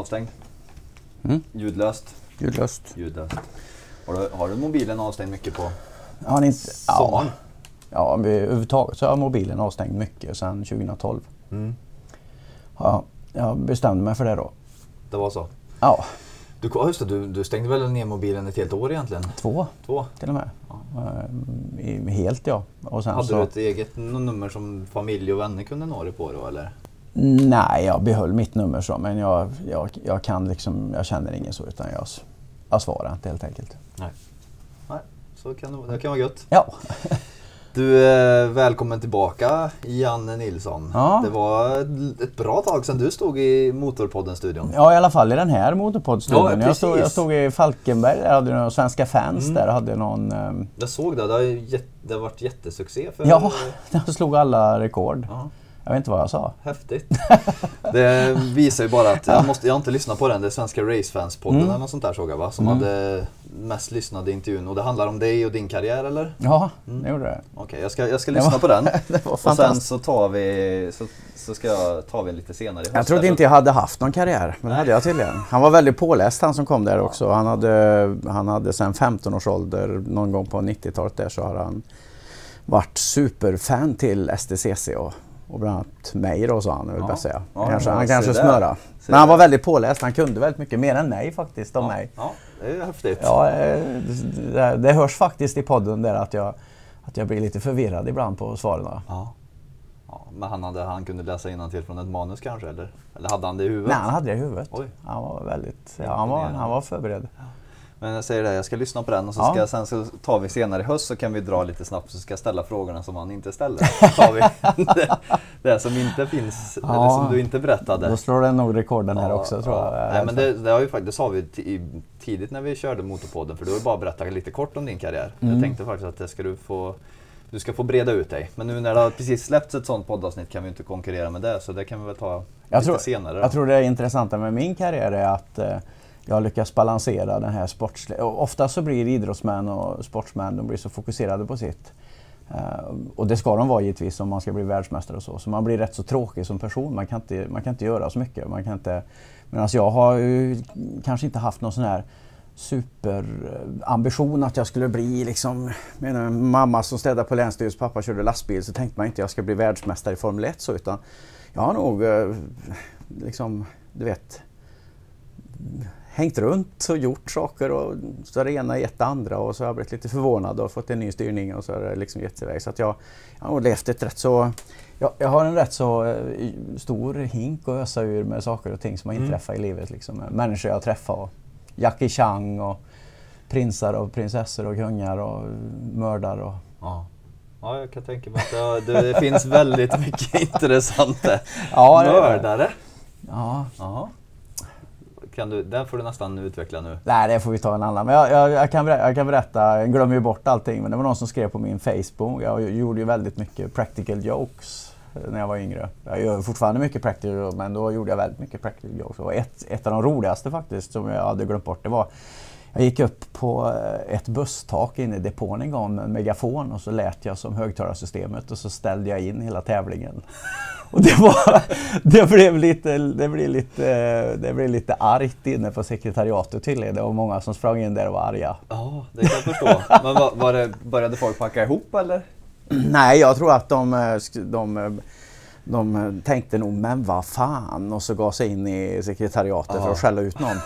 avstängd? Ljudlöst. Har du mobilen avstängd mycket på sommaren? Ja, överhuvudtaget så har mobilen avstängd mycket sedan 2012. Ja, jag bestämde mig för det då. Det var så? Ja. Du stängde väl ner mobilen ett helt år egentligen? Två till och med. Ja. Helt ja. Och sen hade du ett eget nummer som familj och vänner kunde nå dig på då eller? Nej, jag behöll mitt nummer så, men jag kan liksom, jag känner ingen så utan jag svarar inte helt enkelt. Nej, så det kan vara gött. Ja. Du är välkommen tillbaka, Janne Nilsson. Ja. Det var ett bra tag sedan du stod i Motorpodden-studion. Ja, i alla fall i den här Motorpodden-studion. Ja, jag stod i Falkenberg, där hade några svenska fans, där hade någon... Jag såg det, det har varit jättesuccé. Ja, jag slog alla rekord. Ja. Jag vet inte vad jag sa. Häftigt. Det visar ju bara att jag har inte lyssnat på den. Det är Svenska Racefans-podden eller något sånt där såg jag va? Som hade mest lyssnade intervjun. Och det handlar om dig och din karriär eller? Ja, det gjorde det. Okej, jag ska lyssna på den. Det var och sen så tar vi lite senare i höst. Jag trodde inte jag hade haft någon karriär, men det hade jag tydligen. Han var väldigt påläst han som kom där också. Han hade sedan 15 års ålder, någon gång på 90-talet där, så har han varit superfan till STCC och bland annat mig då, sa han, vill bara säga. Han kanske smöra. Men han var väldigt påläst, han kunde väldigt mycket mer än mig faktiskt om mig. Ja, det är häftigt. Ja, det hörs faktiskt i podden där att jag blir lite förvirrad ibland på svaren. Ja, men han kunde läsa innantill från ett manus kanske, eller hade han det i huvudet? Nej, han hade det i huvudet. Oj. Han var väldigt, han var förberedd. Ja. Men jag säger det, jag ska lyssna på den och sen så tar vi senare i höst så kan vi dra lite snabbt så ska jag ställa frågorna som han inte ställer. Så tar vi det som inte finns, eller som du inte berättade. Då slår den nog rekorden här också tror jag. Nej, men det har ju faktiskt, det sa vi tidigt när vi körde Motorpodden, för du har bara berättat lite kort om din karriär. Jag tänkte faktiskt att det ska du ska få breda ut dig. Men nu när det har precis släppts ett sånt poddavsnitt kan vi inte konkurrera med det, så det kan vi väl ta lite senare. Jag tror det är intressanta med min karriär är att jag lyckas balansera den här sportsliga. Ofta så blir idrottsmän och sportsmän, de blir så fokuserade på sitt. Och det ska de vara givetvis om man ska bli världsmästare och så. Så man blir rätt så tråkig som person. Man kan inte göra så mycket. Men alltså jag har ju kanske inte haft någon sån här superambition att jag skulle bli liksom, mamma som städade på länsstyrelsen, pappa körde lastbil, så tänkte man inte jag ska bli världsmästare i Formel 1 så, utan jag har nog liksom, du vet, hängt runt och gjort saker och så har det ena gett det andra och så har jag blivit lite förvånad och fått en ny styrning och så har det liksom gett sig iväg. Så att jag har levt ett rätt så, jag har en rätt så stor hink och ösa ur med saker och ting som har inträffat i livet liksom. Människor jag träffar och Jackie Chan och prinsar och prinsessor och kungar och mördare och... Ja, jag kan tänka mig att det finns väldigt mycket intressanta mördare. Ja. Där får du nästan utveckla nu. Nej, det får vi ta en annan. Men jag kan berätta, jag glömmer ju bort allting, men det var någon som skrev på min Facebook. Jag gjorde ju väldigt mycket practical jokes när jag var yngre. Jag gör fortfarande mycket practical jokes, men då gjorde jag väldigt mycket practical jokes. Och ett av de roligaste faktiskt som jag hade glömt bort, det var jag gick upp på ett busstak inne i depån en gång med en megafon och så lät jag som högtalarsystemet och så ställde jag in hela tävlingen. Och det blev lite argt inne på sekretariatet tydligen. Det var många som sprang in där och var arga. Ja, det kan jag förstå. Men började folk packa ihop eller? Nej, jag tror att de tänkte nog, men vad fan, och så gav sig in i sekretariatet för att skälla ut någon.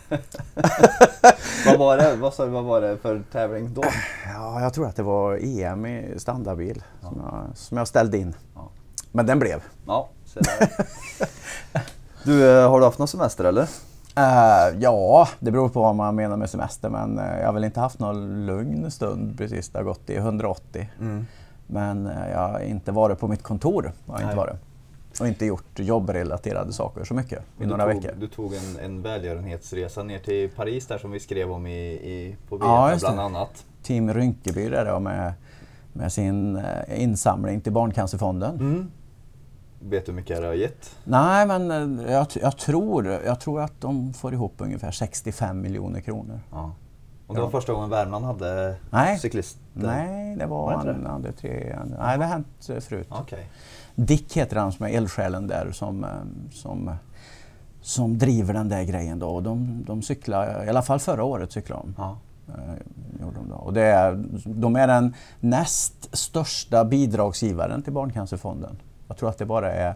Vad var det för tävling då? Ja, jag tror att det var EM i standardbil som jag ställde in. Ja. Men den blev. Ja, så där. Du, har du haft någon semester eller? Ja, det beror på vad man menar med semester, men jag har väl inte haft någon lugn stund precis. Det har gått i 180. Men jag har inte varit på mitt kontor. Och inte gjort jobbrelaterade saker så mycket i några veckor. Du tog en välgörenhetsresa ner till Paris där som vi skrev om på VF bland annat. Team Rynkeby där då med sin insamling till Barncancerfonden. Vet du hur mycket det har gett? Nej, men jag tror att de får ihop ungefär 65 miljoner kronor. Ja. Och det var första gången Värmland hade cyklister? Nej, det var han hade 3. Nej, det har hänt förut. Okay. Dick heter han som är eldsjälen där som driver den där grejen då. Och de cyklar, i alla fall förra året cyklade de. Ja. Gjorde de då. Och de är den näst största bidragsgivaren till Barncancerfonden. Jag tror att det bara är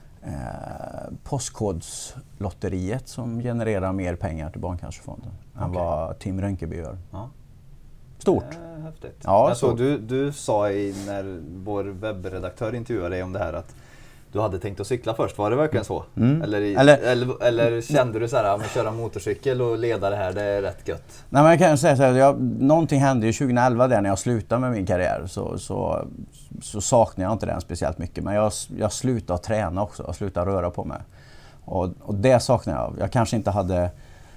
Postkodslotteriet som genererar mer pengar till Barncancerfonden än vad Tim Rönkeby gör. Ja. Stort. Häftigt. Ja, alltså, du sa när vår webbredaktör intervjuade dig om det här att du hade tänkt att cykla först, var det verkligen så? Eller kände du så här, att köra motorcykel och leda det här, det är rätt gött? Nej, men jag kan säga så här, någonting hände ju 2011 där när jag slutade med min karriär så saknar jag inte den speciellt mycket. Men jag slutade träna också, jag slutade röra på mig. Och det saknar jag. Jag kanske inte hade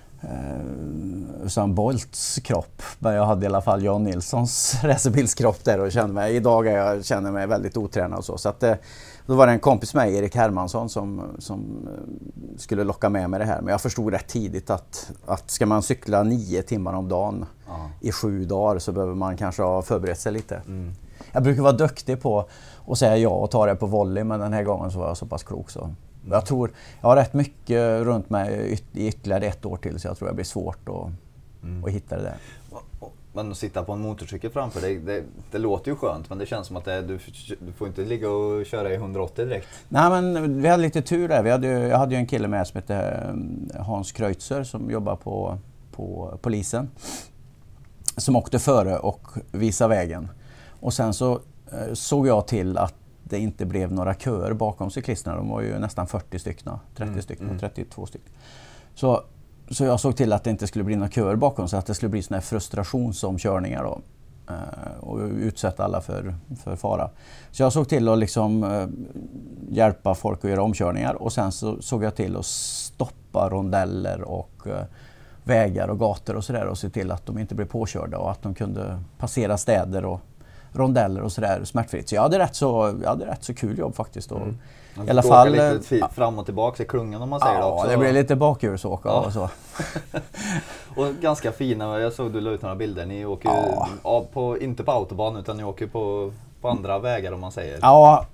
som Bolts kropp, men jag hade i alla fall Jan Nilssons racerbilskropp där och kände mig, idag känner mig väldigt otränad och så att då var det en kompis med Erik Hermansson som skulle locka med mig det här, men jag förstod rätt tidigt att ska man cykla 9 timmar om dagen i 7 dagar så behöver man kanske ha förberett sig lite. Jag brukar vara duktig på att säga ja och ta det på volley, men den här gången så var jag så pass klok så. Jag tror jag har rätt mycket runt mig i ytterligare 1 år till, så jag tror det blir svårt att hitta det där. Men att sitta på en motorcykel framför dig, det låter ju skönt, men det känns som att du får inte ligga och köra i 180 direkt. Nej, men vi hade lite tur där. Jag hade ju en kille med som heter Hans Kreutzer som jobbar på polisen, som åkte före och visade vägen. Och sen så såg jag till att det inte blev några köer bakom cyklisterna. De var ju nästan 40 stycken, 30 stycken, 32 stycken. Så jag såg till att det inte skulle bli några köer bakom, så att det skulle bli såna här frustrationsomkörningar då. Och utsätta alla för fara. Så jag såg till att liksom hjälpa folk att göra omkörningar, och sen så såg jag till att stoppa rondeller och vägar och gator och sådär och se till att de inte blev påkörda och att de kunde passera städer och rondeller och sådär smärtfritt. Så jag hade rätt så kul jobb faktiskt. Och i alla fall lite fram och tillbaka i klungan om man säger det också. Ja, det blir lite bakhjulsåka och så. Och ganska fina, jag såg du la ut några bilder. Ni åker ju inte på autobahn utan ni åker på andra vägar om man säger. Ja,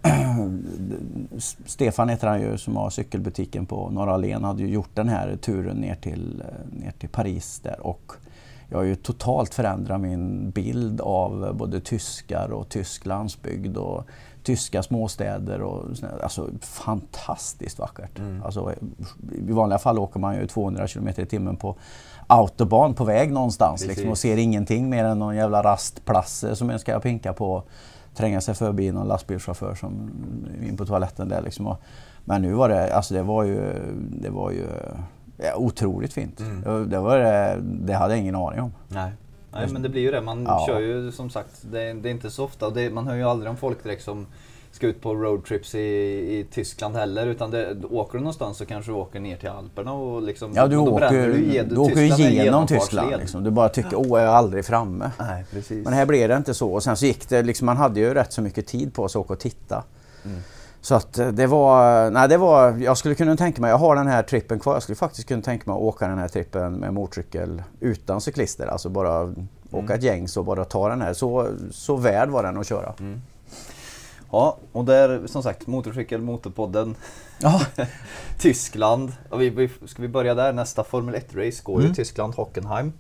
Stefan heter han ju som har cykelbutiken på Norra Allén, hade ju gjort den här turen ner till Paris där, och jag har ju totalt förändrat min bild av både tyskar och tysk landsbygd och tyska småstäder och alltså fantastiskt vackert. Alltså, i vanliga fall åker man ju 200 km i timmen på autobahn på väg någonstans liksom, och ser ingenting mer än någon jävla rastplats som jag ska pinka på, tränga sig förbi någon lastbilschaufför som in på toaletten där liksom. Men nu var det, alltså det var ju ja, otroligt fint. Det hade jag ingen aning om. Nej, men det blir ju det. Man kör ju som sagt, det är inte så ofta. Man hör ju aldrig om folk direkt som ska ut på roadtrips i Tyskland heller. Utan åker du någonstans så kanske du åker ner till Alperna och liksom... Ja, du åker igenom Tyskland. Liksom. Du bara tycker, jag är aldrig framme. Nej, precis. Men här blev det inte så. Och sen så gick det, liksom, man hade ju rätt så mycket tid på sig att åka och titta. Så att det var, jag skulle kunna tänka mig, jag har den här trippen kvar, jag skulle faktiskt kunna tänka mig att åka den här trippen med motorcykel utan cyklister, alltså bara åka ett gäng så bara ta den här, så värd var den att köra. Ja, och där som sagt, motorpodden, Tyskland, och ska vi börja där, nästa Formel 1-race går i Tyskland, Hockenheim.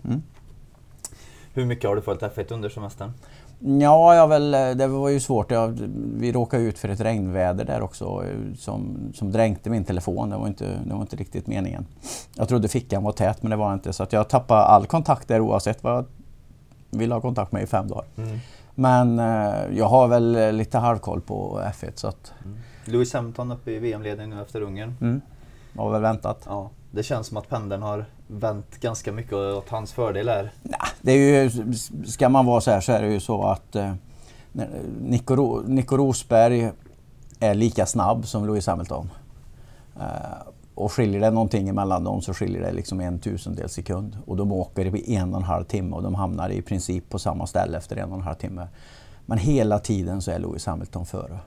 Hur mycket har du följt F1 under semestern? Ja, det var ju svårt. Vi råkade ut för ett regnväder där också som dränkte min telefon. Det var inte riktigt meningen. Jag trodde fickan var tät, men det var inte. Så att jag tappade all kontakt där oavsett vad jag ville ha kontakt med i 5 dagar. Men jag har väl lite halvkoll på F1. Så att... Lewis Hamilton uppe i VM-ledningen nu efter Ungern. Var väl väntat. Ja, det känns som att pendeln har vänt ganska mycket åt hans fördel här. Nej, det är ju, ska man vara så här så är det ju så att Nico Rosberg är lika snabb som Lewis Hamilton. Och skiljer det någonting emellan dem så skiljer det liksom 1/1000 sekund. Och de åker i 1,5 timme och de hamnar i princip på samma ställe efter 1,5 timme. Men hela tiden så är Lewis Hamilton före.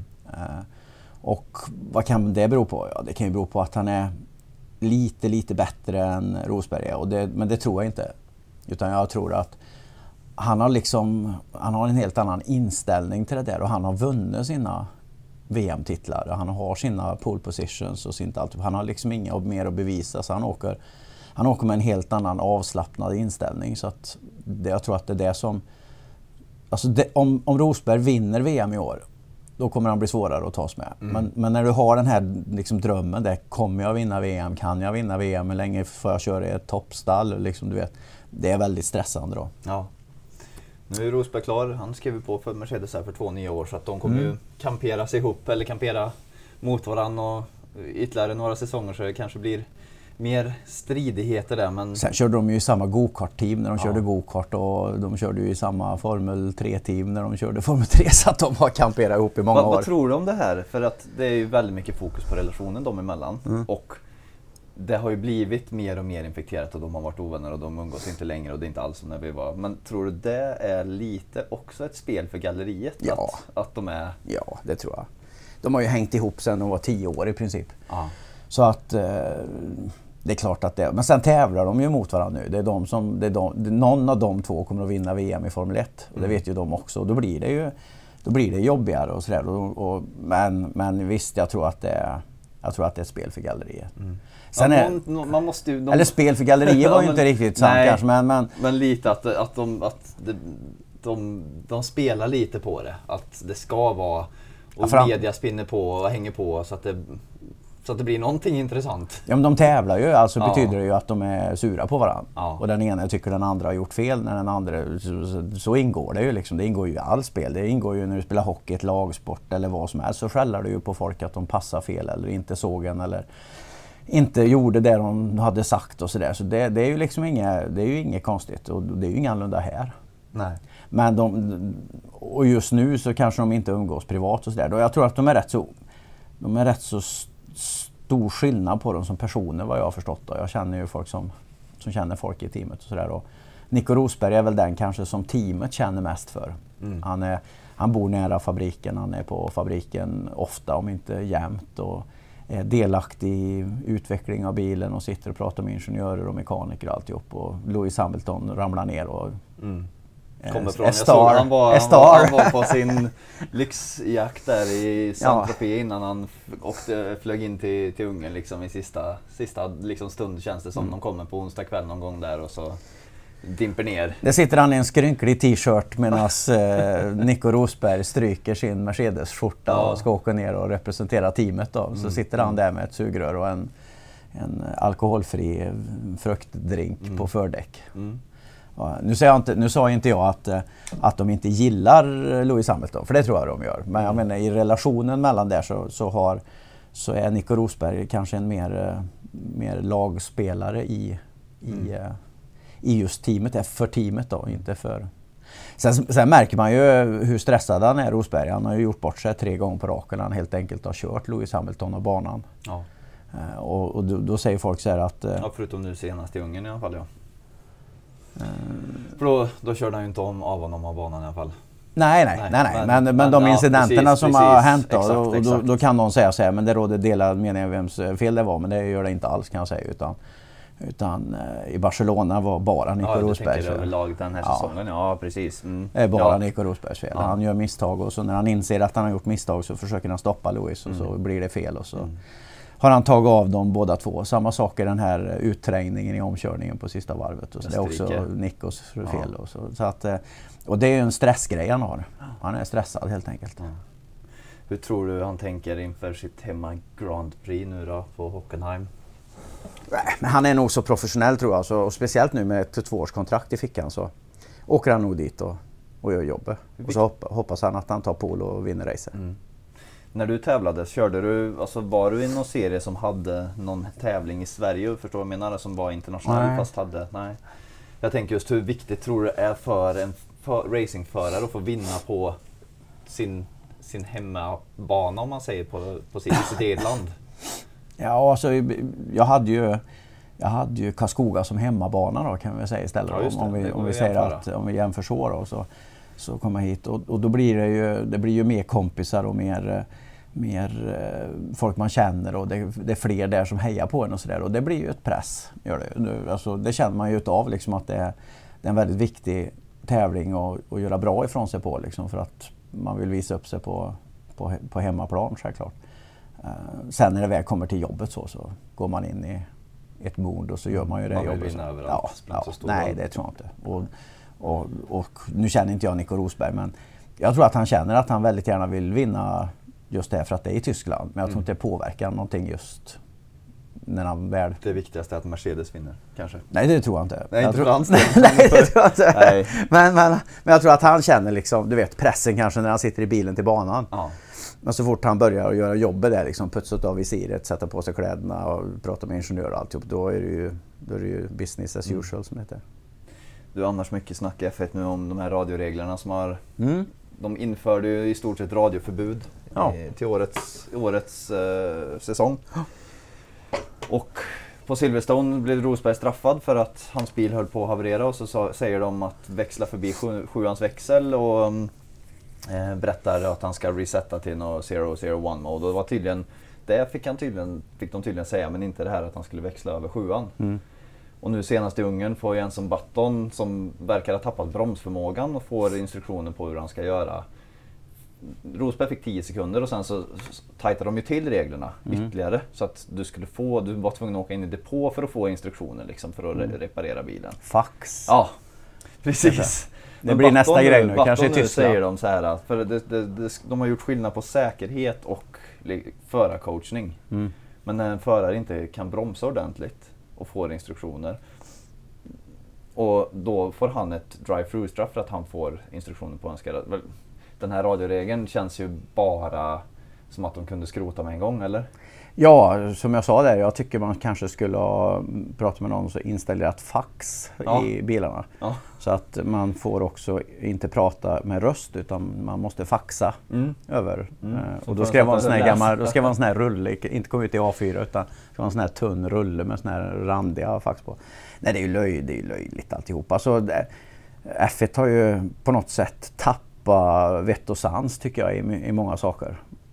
Och vad kan det bero på? Ja, det kan ju bero på att han är lite bättre än Rosberg är. Men det tror jag inte. Utan jag tror att han har en helt annan inställning till det där. Och han har vunnit sina VM-titlar. Han har sina pole positions och sånt allt. Han har liksom inga mer att bevisa, så han åker med en helt annan avslappnad inställning. Så att jag tror att det är det som... Alltså om Rosberg vinner VM i år, då kommer han bli svårare att tas med. Men när du har den här liksom drömmen, där kommer jag vinna VM, kan jag vinna VM, hur länge får jag köra i ett toppstall, liksom, du vet, det är väldigt stressande då. Ja. Nu är Rosberg klar, han skrev på för Mercedes här för 2 nya år, så att de kommer ju kampera sig ihop eller kampera mot varandra, och ytterligare några säsonger så det kanske blir mer stridigheter där. Men... Sen körde de ju i samma go-kart-team när de körde go-kart, och de körde ju i samma Formel 3-team när de körde Formel 3, så att de har kamperat ihop i många år. Vad tror du om det här? För att det är ju väldigt mycket fokus på relationen dem emellan. Och det har ju blivit mer och mer infekterat, och de har varit ovänner och de umgås inte längre, och det är inte alls som när vi var. Men tror du det är lite också ett spel för galleriet? Ja. Att de är... Ja, det tror jag. De har ju hängt ihop sedan de var 10 år i princip. Ja. Så att det är klart att det... Men sen tävlar de ju mot varandra nu. Någon av de två kommer att vinna VM i Formel 1. Och det vet ju de också. Och då blir det jobbigare och sådär. Men visst, jag tror att det är ett spel för galleriet. Sen man måste ju, eller spel för galleriet var ju inte riktigt sant kanske. Men lite att de spelar lite på det. Att det ska vara... Och media spinner på och hänger på så att det blir någonting intressant. Ja, men de tävlar ju, alltså betyder det ju att de är sura på varandra. Ja. Och den ena tycker den andra har gjort fel, när den andra, så ingår det ju liksom. Det ingår ju i all spel. Det ingår ju när du spelar hockey, ett lagsport eller vad som helst. Så skäller du ju på folk att de passar fel eller inte såg en eller inte gjorde det de hade sagt och sådär. Så det är ju liksom inget konstigt, och det är ju inget annorlunda här. Nej. Men och just nu så kanske de inte umgås privat och sådär. Och jag tror att de är rätt så stor skillnad på dem som personer, vad jag har förstått. Jag känner ju folk som känner folk i teamet och sådär. Och Nico Rosberg är väl den kanske som teamet känner mest för. Han bor nära fabriken, han är på fabriken ofta, om inte jämt, och är delaktig i utveckling av bilen och sitter och pratar med ingenjörer och mekaniker och alltihop. Och Lewis Hamilton ramlar ner och kommer från. Jag såg han var på sin lyxjakt där i Saint-Tropez innan han flög in till Ungern liksom i sista liksom stund, känns det som. De kommer på onsdag kväll någon gång där och så dimper ner. Det sitter han i en skrynklig t-shirt medan Nico Rosberg stryker sin Mercedes-skjorta och ska åka ner och representera teamet då. Så sitter han där med ett sugrör och en alkoholfri fruktdrink på fördäck. Nu sa inte jag att de inte gillar Lewis Hamilton, för det tror jag de gör. Men jag menar, i relationen mellan där så är Nico Rosberg kanske en mer lagspelare i just teamet, för teamet då, inte för... Sen märker man ju hur stressad han är, Rosberg. Han har ju gjort bort sig 3 gånger på raken. Han helt enkelt har kört Lewis Hamilton och banan. Ja. Och då säger folk så här att... Ja, förutom nu senast i Ungern i alla fall, ja. För då körde han ju inte av honom av banan i alla fall. Nej. Men de incidenterna som har hänt då, exakt. Då kan någon säga så här, men det råder delad mening vems fel det var, men det gör det inte alls, kan jag säga, utan i Barcelona var bara Nico Rosbergs fel. Överlag den här säsongen, ja precis. Det är bara Nico Rosbergs fel. Han gör misstag, och så när han inser att han har gjort misstag så försöker han stoppa Lewis, och så blir det fel, och så har han tagit av dem båda två. Samma sak i den här utträngningen i omkörningen på sista varvet. Och så det är också Nicos fel. Och det är ju en stressgrej han har. Han är stressad helt enkelt. Ja. Hur tror du han tänker inför sitt hemma Grand Prix nu då på Hockenheim? Men han är nog så professionell, tror jag. Så, och speciellt nu med ett 2-årskontrakt i fickan, så åker han nog dit och gör jobbet. Och så hoppas han att han tar pole och vinner racet. När du tävlade, var du i någon serie som hade någon tävling i Sverige, förstår du vad jag menar, som var internationell fast hade... Nej. Jag tänker just hur viktigt tror du är för en racingförare att få vinna på sin hemmabana, om man säger, på sitt eget land? Ja, alltså jag hade ju Karlskoga som hemmabana då, kan vi säga istället. Ja, om vi säger att om vi jämför så då, så kommer jag hit och då blir det ju mer kompisar och mer folk man känner, och det är fler där som hejar på en och sådär, och det blir ju ett press, gör det. Alltså, det känner man ju utav liksom, att det är en väldigt viktig tävling att göra bra ifrån sig på liksom, för att man vill visa upp sig på på hemmaplan självklart. Sen när det väl kommer till jobbet så går man in i ett mod och så gör man ju det man jobbet. Man vill vinna överallt. Nej, det tror jag inte. Och nu känner inte jag Nico Rosberg, men jag tror att han känner att han väldigt gärna vill vinna just det för att det är i Tyskland. Men jag tror inte det påverkar någonting just när han väl... Det viktigaste är att Mercedes vinner, kanske? Nej, det tror jag inte. Nej, inte för hans Nej, det tror jag inte. Nej. Men jag tror att han känner liksom, du vet, pressen kanske när han sitter i bilen till banan. Ja. Men så fort han börjar göra jobbet där, liksom, putsat av visiret, sätta på sig kläderna och prata med ingenjör och alltihop, då är det ju business as usual som det heter. Du har annars mycket snack i F1 nu om de här radioreglerna som har... De införde ju i stort sett radioförbud till årets säsong. Och på Silverstone blev Rosberg straffad för att hans bil höll på att haverera och så säger de att växla förbi 7ans växel och berättar att han ska resetta till något 001 mode. Och det var tydligen, det fick de tydligen säga, men inte det här att han skulle växla över 7an. Och nu senast i Ungern får Jenson Button, som verkar ha tappat bromsförmågan, och får instruktioner på hur han ska göra. Rosberg fick 10 sekunder och sen så tajtade de ju till reglerna ytterligare. Så att du var tvungen att åka in i depå för att få instruktioner liksom, för att reparera bilen. Fax. Ja, precis. Det blir nästa grej nu, kanske i Tyskland. Säger de så här, för de har gjort skillnad på säkerhet och förarcoachning. Men när en förare inte kan bromsa ordentligt och får instruktioner, och då får han ett drive-through-straff för att han får instruktioner på önskade. Den här radioregeln känns ju bara som att de kunde skrota med en gång, eller? Ja, som jag sa där, jag tycker man kanske skulle ha pratat med någon som installerat fax i bilarna. Ja. Så att man får också inte prata med röst, utan man måste faxa över. Och då ska det vara en sån här rulle, inte komma ut i A4, utan det ska vara en sån här tunn rulle med sån här randiga fax på. Nej, det är ju löjligt alltihop. Alltså, F1 har ju på något sätt tappat vett och sans, tycker jag, i många saker.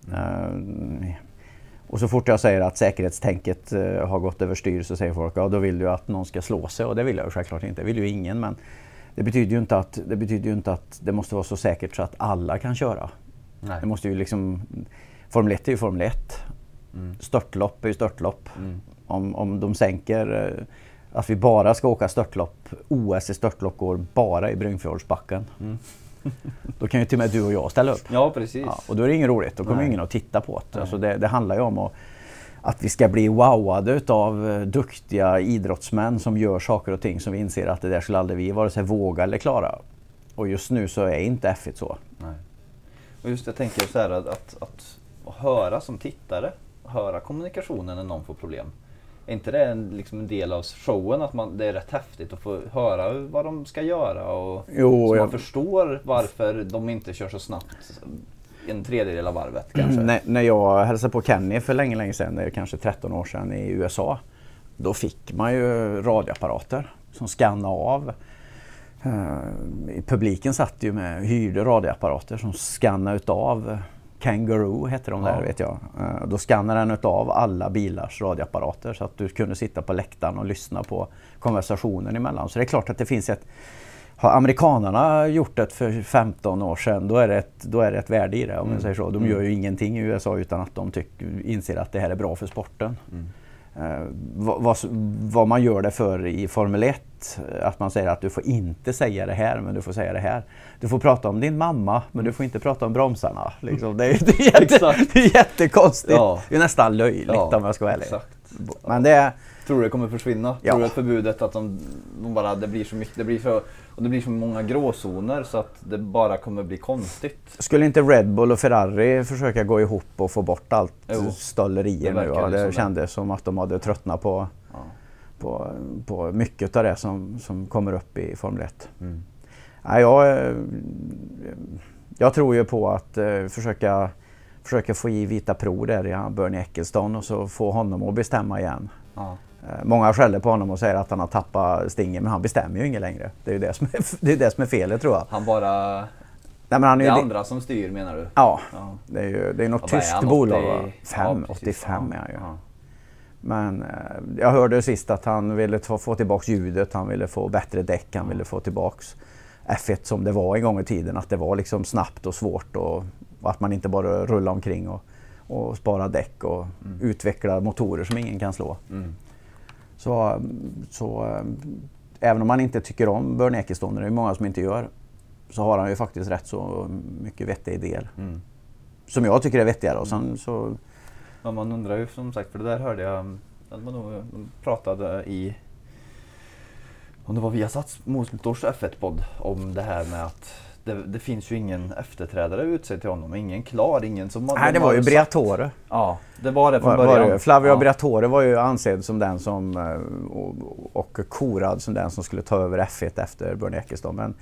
Och så fort jag säger att säkerhetstänket har gått överstyr, så säger folk, ja, då vill du att någon ska slå sig, och det vill jag ju självklart inte. Det vill ju ingen, men det betyder ju inte att det måste vara så säkert så att alla kan köra. Nej. Det måste ju liksom, Formel 1 är ju Formel 1. Störtlopp är ju störtlopp. Om de sänker att vi bara ska åka störtlopp, OS i störtlopp går bara i Bryngfjordsbacken. Då kan ju till och med du och jag ställa upp. Ja, precis. Ja, och då är det inget roligt. Då kommer ingen att titta på det. Alltså det handlar ju om att vi ska bli wowade av duktiga idrottsmän som gör saker och ting som vi inser att det där skulle aldrig vi vare sig våga eller klara. Och just nu så är inte F1 så. Nej. Och just jag tänker så här att höra som tittare, höra kommunikationen när någon får problem. Är inte det en del av showen, att det är rätt häftigt att få höra vad de ska göra, och så man förstår varför de inte kör så snabbt en tredjedel av varvet kanske? När jag hälsade på Kenny för länge sedan, det är kanske 13 år sedan i USA, då fick man ju radioapparater som skannade av. Publiken satt ju med hyrde radioapparater som skannade utav. Kangaroo heter de där, vet jag. Då skannar den av alla bilars radioapparater, så att du kunde sitta på läktaren och lyssna på konversationen emellan. Så det är klart att det finns har amerikanerna gjort det för 15 år sedan, då är det ett värde i det, om man säger så. De gör ju ingenting i USA utan att de inser att det här är bra för sporten. Vad man gör det för i Formel 1, att man säger att du får inte säga det här, men du får säga det här. Du får prata om din mamma, men du får inte prata om bromsarna. Liksom. Det är jättekonstigt. Ja. Det är nästan löjligt, om jag ska vara ärlig. Men tror du det kommer försvinna? Ja. Tror du att förbudet, att det blir så mycket, det blir så många gråzoner så att det bara kommer bli konstigt? Skulle inte Red Bull och Ferrari försöka gå ihop och få bort allt stöllerier nu? Ja, det kändes som att de hade tröttnat på mycket av det som kommer upp i Formel 1. Ja, jag tror ju på att försöka få i vita prov där i Bernie Ecclestone och så få honom att bestämma igen. Ja. Många skäller på honom och säger att han har tappat stingen, men han bestämmer ju inget längre. Det är ju det som är felet, tror jag. Han bara... Nej, men han är det andra som styr, menar du? Ja. Det är något tyskt bolag. 85 är han ju. Ja. Men jag hörde sist att han ville få tillbaka ljudet, han ville få bättre däck, han ville få tillbaks F1 som det var en gång i tiden, att det var liksom snabbt och svårt Och att man inte bara rullar omkring och sparar däck och utvecklar motorer som ingen kan slå. Så även om man inte tycker om Bernie Ecclestone, det är många som inte gör, så har han ju faktiskt rätt så mycket vettiga idéer. Som jag tycker är vettiga. Och sen så... Ja, man undrar ju som sagt, för det där hörde jag att man nog pratade i, om det var Viasats Motors F1-podd, om det här med att det finns ju ingen efterträdare utsedd till honom, ingen klar, ingen som... Nej, det var ju Briatore. Ja, det var det från början. Flavio Briatore var ju ansedd som den som, och korad som den som skulle ta över F1 efter Bernie Ecclestone, men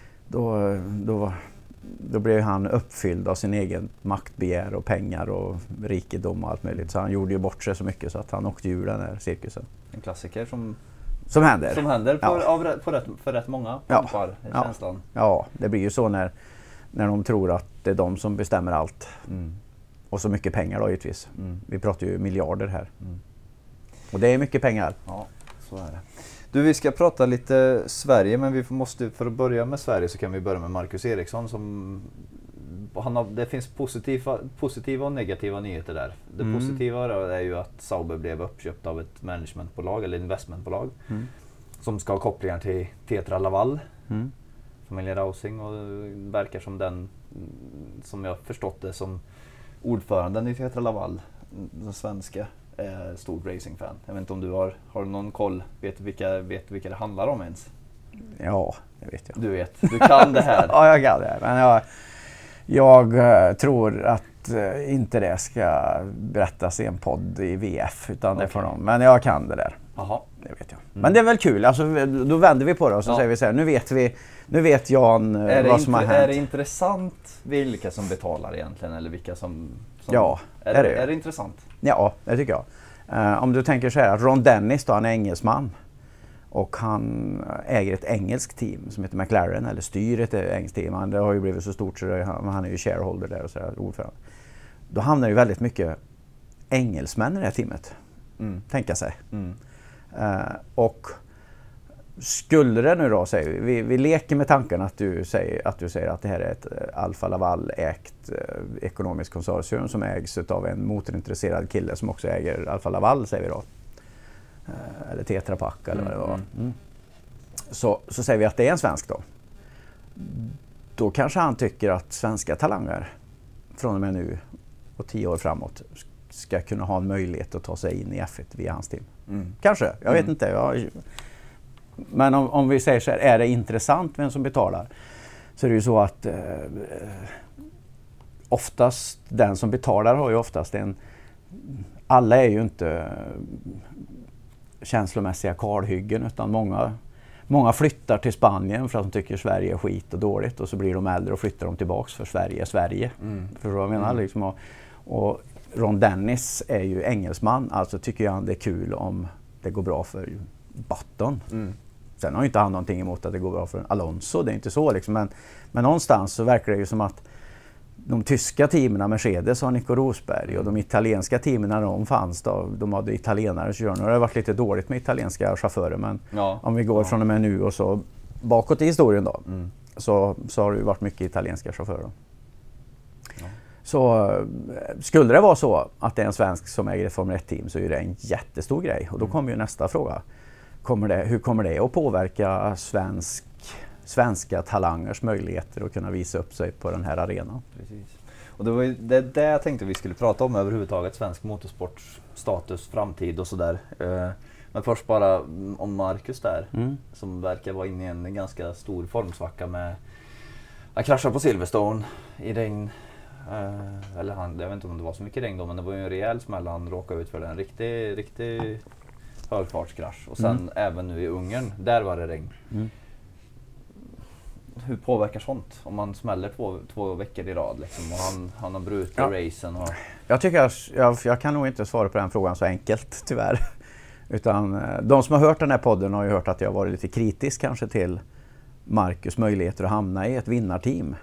då blev han uppfylld av sin egen maktbegär och pengar och rikedom och allt möjligt. Så han gjorde ju bort sig så mycket så att han åkte ur den här cirkusen. En klassiker som händer. Som händer för rätt många pumpar i känslan. Ja, det blir ju så när de tror att det är de som bestämmer allt. Och så mycket pengar då givetvis. Vi pratar ju miljarder här. Och det är mycket pengar. Ja, så är det. Du, vi ska prata lite Sverige, men vi måste, för att börja med Sverige så kan vi börja med Marcus Ericsson. Det finns positiva och negativa nyheter där. Det positiva är ju att Sauber blev uppköpt av ett managementbolag eller investmentbolag som ska ha kopplingar till Tetra Laval, familjen Rausing, och verkar som den, som jag förstått det, som ordföranden i Tetra Laval, den svenska, stor racingfan. Jag vet inte om du har du någon koll, vet vilka det handlar om ens? Ja, det vet jag. Du kan det här. Ja, jag kan det. Men jag tror att inte det ska berättas i en podd i VF, utan det får de. Men jag kan det där. Jaha. Det vet jag. Men det är väl kul. Alltså, då vänder vi på det och så säger vi så här, nu vet Jan vad som har hänt. Är det intressant vilka som betalar egentligen, eller vilka som ja, är det intressant? Ja, det tycker jag. Om du tänker så här, att Ron Dennis då, han är engelsman och han äger ett engelskt team som heter McLaren, eller styr ett engelskt team. Det har ju blivit så stort så han är ju shareholder där och så där, ordförande. Då hamnar ju väldigt mycket engelsmän i det här teamet. Tänka sig. Och skulle det nu då, säger vi leker med tanken att du säger att det här är ett Alfa Laval-ägt ekonomiskt konsortium som ägs av en motorintresserad kille som också äger Alfa Laval, säger vi då. Eller Tetra Pak eller vad det var. Så säger vi att det är en svensk då. Då kanske han tycker att svenska talanger från och med nu och 10 år framåt ska kunna ha en möjlighet att ta sig in i F1 via hans team. Kanske, jag vet inte. Men om vi säger så här, är det intressant vem som betalar, så är det ju så att oftast den som betalar har ju oftast alla är ju inte känslomässiga kalhyggen, utan många flyttar till Spanien för att de tycker Sverige är skit och dåligt, och så blir de äldre och flyttar de tillbaks för Sverige är Sverige. Förstår du vad jag menar? Liksom, och Ron Dennis är ju engelsman, alltså tycker jag det är kul om det går bra för Button. Sen har ju inte han någonting emot att det går bra för Alonso, det är inte så liksom, men någonstans så verkar det ju som att de tyska teamen, Mercedes och Nico Rosberg, och de italienska teamen när de fanns då, de hade italienare så nu har det varit lite dåligt med italienska chaufförer, men om vi går från och med nu och så bakåt i historien då, så har det ju varit mycket italienska chaufförer. Så skulle det vara så att det är en svensk som äger ett Formel 1-team, så är det en jättestor grej, och då kommer ju nästa fråga. Hur kommer det att påverka svenska talangers möjligheter att kunna visa upp sig på den här arenan? Precis. Och det var ju det jag tänkte vi skulle prata om överhuvudtaget, svensk motorsports status, framtid och sådär. Men först bara om Marcus där, som verkar vara inne i en ganska stor formsvacka med att krascha på Silverstone i regn. Eller jag vet inte om det var så mycket regn då, men det var ju en rejäl smäll, han råkade ut för en riktig högfartskrasch. Och sen även nu i Ungern, där var det regn. Hur påverkar sånt om man smäller två veckor i rad liksom, och han har brutit racen? Och... Jag tycker jag kan nog inte svara på den frågan så enkelt, tyvärr. Utan de som har hört den här podden har ju hört att jag varit lite kritisk kanske till Marcus möjligheter att hamna i ett vinnarteam.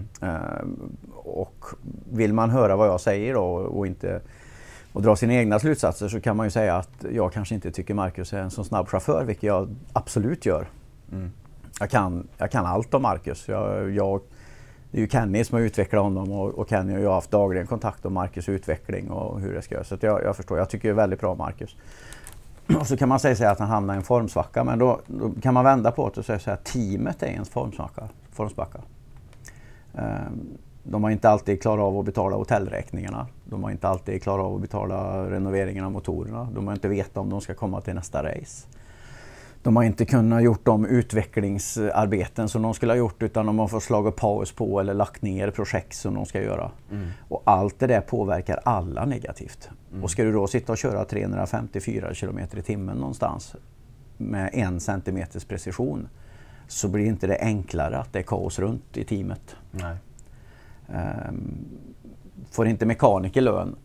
Och vill man höra vad jag säger då, och dra sina egna slutsatser, så kan man ju säga att jag kanske inte tycker Marcus är en så snabb chaufför, vilket jag absolut gör. Jag kan allt om Marcus. det är ju Kenny som har utvecklat honom och Kenny har ju haft dagligen kontakt om Marcus utveckling och hur det ska göra. Så att jag förstår, jag tycker det är väldigt bra Marcus. Och så kan man säga att han hamnar i en formsvacka, men då kan man vända på det och säga att teamet är ens formsvacka. De har inte alltid klarat av att betala hotellräkningarna. De har inte alltid klarat av att betala renoveringen av motorerna. De har inte vetat om de ska komma till nästa race. De har inte kunnat gjort de utvecklingsarbeten som de skulle ha gjort, utan de har fått slagit paus på eller lagt ner projekt som de ska göra. Och allt det där påverkar alla negativt. Och ska du då sitta och köra 354 km i timmen någonstans med 1 centimeters precision, så blir inte det enklare att det är kaos runt i teamet. Nej. Får inte mekaniker lön,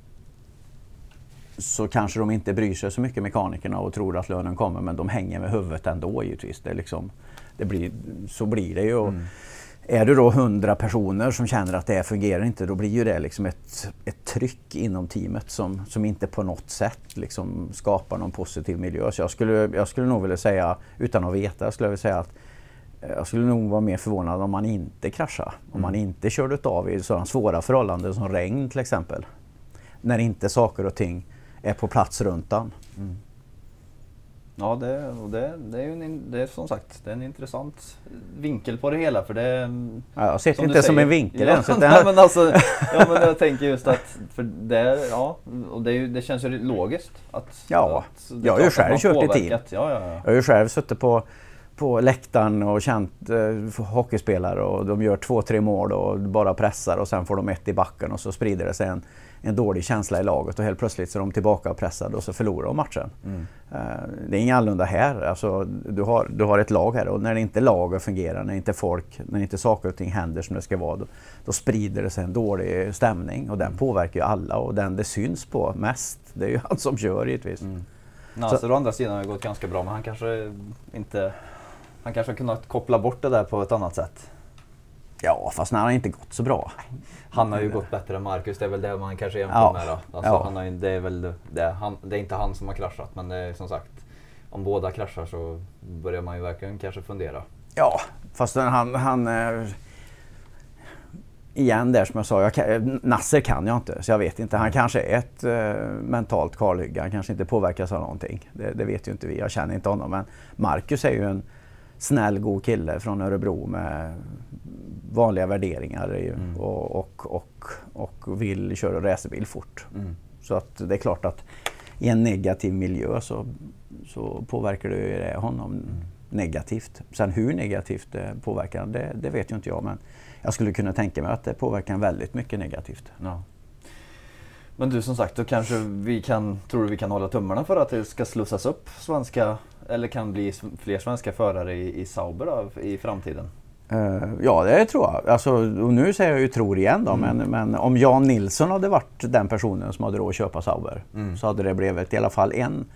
så kanske de inte bryr sig så mycket, mekanikerna, och tror att lönen kommer, men de hänger med huvudet ändå givetvis. Så blir det ju. Är det då 100 personer som känner att det fungerar inte, då blir ju det liksom ett tryck inom teamet som inte på något sätt liksom skapar någon positiv miljö. Så jag skulle nog vilja säga, utan att veta, jag skulle nog vara mer förvånad om man inte kraschar. Om man inte körde av i sådana svåra förhållanden som regn till exempel. När inte saker och ting är på plats runt den. Ja, det är som sagt, det är en intressant vinkel på det hela, för det. Ja, jag ser det inte som en vinkel ens. Men alltså, men jag tänker just att för det, och det känns ju logiskt att. Ja, jag har ju själv kört i team. Ja. Jag har ju själv suttit på läktaren och känt hockeyspelare, och de gör 2-3 mål och bara pressar, och sen får de ett i backen och så sprider det sig en dålig känsla i laget, och helt plötsligt så är de tillbaka och pressade och så förlorar de matchen. Det är inget annorlunda här. Alltså, du har ett lag här, och när det inte laget fungerar, när inte saker och ting händer som det ska vara, då sprider det sig en dålig stämning, och den påverkar ju alla, och den det syns på mest, det är ju han som kör givetvis. Så å andra sidan har det gått ganska bra, men han kanske har kunnat koppla bort det där på ett annat sätt. Ja, fast han har inte gått så bra. Han har ju gått bättre än Marcus, det är väl det man kanske jämför med då. Alltså, det är väl det är inte han som har kraschat, men det är, som sagt, om båda kraschar så börjar man ju verkligen kanske fundera. Ja, fast han igen där som jag sa, Nasser kan jag inte, så jag vet inte. Han kanske är ett mentalt kalhygge, han kanske inte påverkas av någonting. Det vet ju inte vi, jag känner inte honom. Men Marcus är ju en snäll, god kille från Örebro med vanliga värderingar och vill köra racerbil fort. Så att det är klart att i en negativ miljö så påverkar det honom negativt. Sen hur negativt det påverkar, det vet ju inte jag, men jag skulle kunna tänka mig att det påverkar väldigt mycket negativt. Ja. Men du, som sagt, då kanske tror du vi kan hålla tummarna för att det ska slussas upp eller kan bli fler svenska förare i Sauber då, i framtiden? Ja, det tror jag. Alltså, och nu säger jag ju tror igen då, men om Jan Nilsson hade varit den personen som hade råd att köpa Sauber, så hade det blivit i alla fall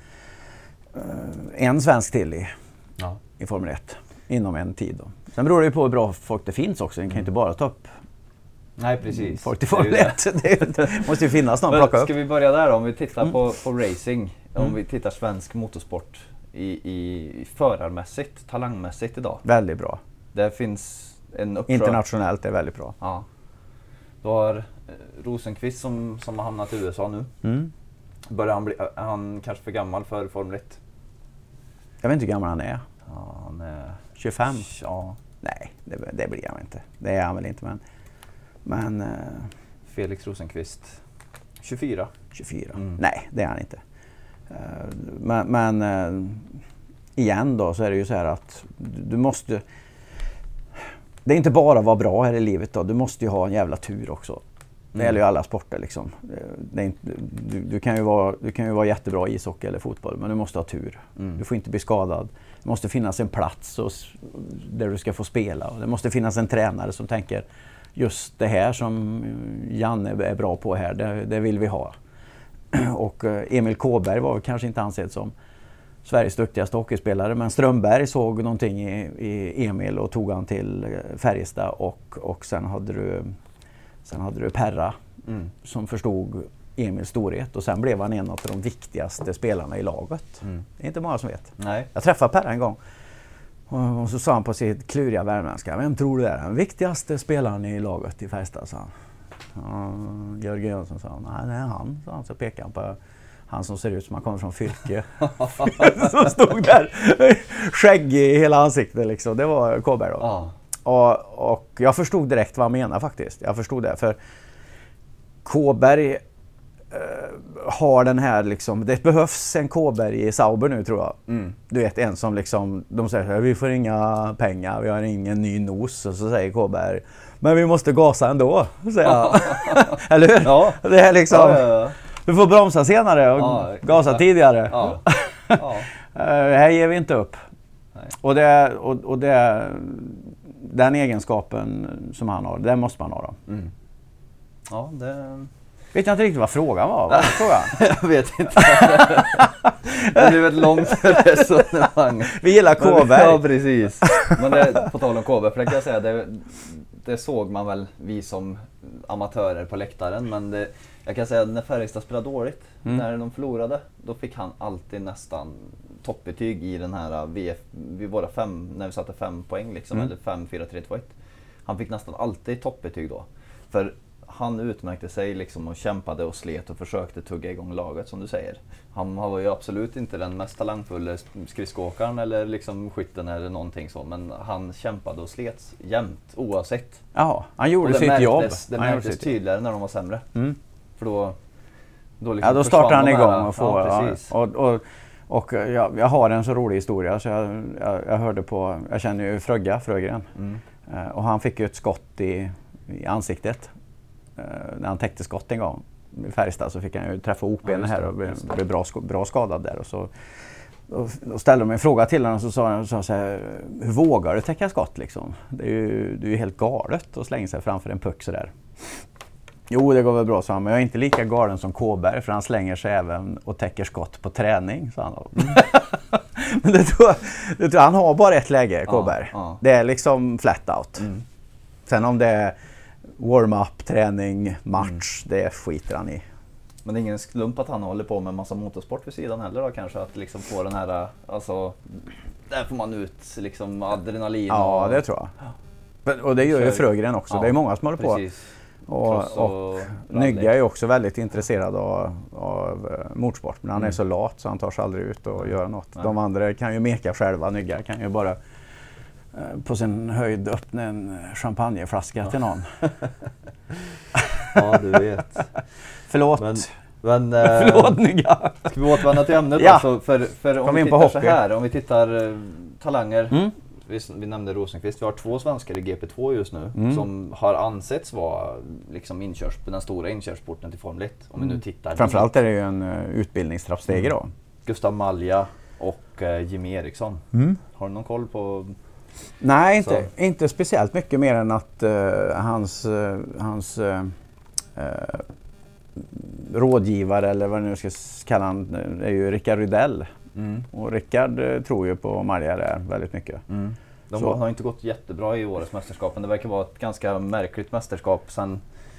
en svensk till i Formel 1 inom en tid då. Sen beror det ju på hur bra folk det finns också. Den kan ju inte bara ta upp folk till Formel 1. Det måste ju finnas någon att plocka upp. Ska vi börja där då? Om vi tittar på racing, om vi tittar svensk motorsport i förarmässigt, talangmässigt idag. Väldigt bra. Det finns en uppdrag. Internationellt är väldigt bra. Ja. Du har Rosenqvist som har hamnat i USA nu. Är han kanske för gammal för Formel 1? Jag vet inte hur gammal han är. Ja, han är 25? Ja. Nej, det blir han inte. Det är han väl inte, men Felix Rosenqvist 24. Nej, det är han inte. Men igen då, så är det ju så här att du måste. Det är inte bara att vara bra här i livet då. Du måste ju ha en jävla tur också. Det gäller ju alla sporter liksom. Du kan ju vara jättebra i ishockey eller fotboll, men du måste ha tur. Du får inte bli skadad. Det måste finnas en plats där du ska få spela. Och det måste finnas en tränare som tänker just det här som Janne är bra på här, det vill vi ha. Och Emil Kåberg var kanske inte ansedd som Sveriges duktigaste hockeyspelare, men Strömberg såg någonting i Emil och tog han till Färjestad, och sen hade du Perra som förstod Emils storhet, och sen blev han en av de viktigaste spelarna i laget. Det är inte många som vet. Nej. Jag träffade Perra en gång. Och så sa han på sitt kluriga värmländska, vem tror du är den viktigaste spelaren i laget i Färjestad, sa han. Jörgen Jönsson, sa han. Nej, det är han, sa han. Så pekade han på han som ser ut som han kommer från Fylke. Som stod där, skägg i hela ansiktet liksom. Det var Kåberg då. Och jag förstod direkt vad han menade faktiskt. Jag förstod det, för Kåberg har den här liksom, det behövs en Kåberg i Sauber nu, tror jag. Du vet, en som liksom, de säger vi får inga pengar, vi har ingen ny nos, och så säger Kåberg, men vi måste gasa ändå, säger jag. Eller hur? Ja. Det är liksom, du får bromsa senare och gasa tidigare. Här ger vi inte upp. Nej. Och den egenskapen som han har, den måste man ha då. Ja, det... Vet jag inte riktigt vad frågan var. Vad var frågan? Jag vet inte. Det blev ett långt resonemang. Vi gillar Kåberg. Ja, precis. Men det, på tal om Kåberg, för det kan jag säga, det såg man väl vi som amatörer på läktaren. Men jag kan säga att när Färjestad spelade dåligt, när de förlorade, då fick han alltid nästan toppbetyg i den här vid våra 5, när vi satte 5 poäng liksom, eller 5, 4, 3, 2, 1. Han fick nästan alltid toppbetyg då. För han utmärkte sig liksom och kämpade och slet och försökte tugga igång laget, som du säger. Han var ju absolut inte den mest talangfulla skridskåkaren eller liksom skytten eller någonting så, men han kämpade och slet jämt oavsett. Ja, han gjorde sitt jobb. Det märktes tydligare när de var sämre. För då liksom då startade han igång och får, och jag har en så rolig historia, så jag hörde på, jag känner ju Frögren. Och han fick ju ett skott i ansiktet. När han täckte skott en gång i Färjestad, så fick han ju träffa OP:n här och blev bra skadad där. Och så och ställde de en fråga till honom, och så sa han så här, hur vågar du täcka skott liksom? Det är ju helt galet att slänga sig framför en puck så där. Jo, det går väl bra, sa han, men jag är inte lika galen som Kåberg, för han slänger sig även och täcker skott på träning, sa han. Men det tror jag, han har bara ett läge, Kåberg. Det är liksom flat out. Sen om det är warm-up, träning, match, det skiter han i. Men det är ingen slump att han håller på med en massa motorsport vid sidan heller då, kanske, att liksom få den här, alltså, där får man ut liksom adrenalin. Ja, det tror jag. Och det gör ju Frögren också, det är många som håller på. Och Nygga är ju också väldigt intresserad av motorsport, men han är så lat så han tar sig aldrig ut och gör något. De andra kan ju meka själva, Nygga kan ju bara på sin höjd öppna en champagneflaska till någon. Ja, du vet. Förlåt. Men förlåt, Nygga. Ska vi återvända till ämnet då? För om vi tittar så här, om vi tittar talanger. Vi nämnde Rosenqvist. Vi har 2 svenskar i GP2 just nu som har ansetts vara liksom den stora inkörsporten till Formel 1. Om vi nu tittar. Framförallt är det ju en utbildningstrappstege då. Gustav Malja och Jimmy Eriksson. Har du någon koll på? Nej, inte speciellt mycket mer än att hans rådgivare, eller vad nu ska kalla han, är ju Rickard Rydell. Och Rickard tror ju på Malja där väldigt mycket. De har inte gått jättebra i årets mästerskap, men det verkar vara ett ganska märkligt mästerskap sen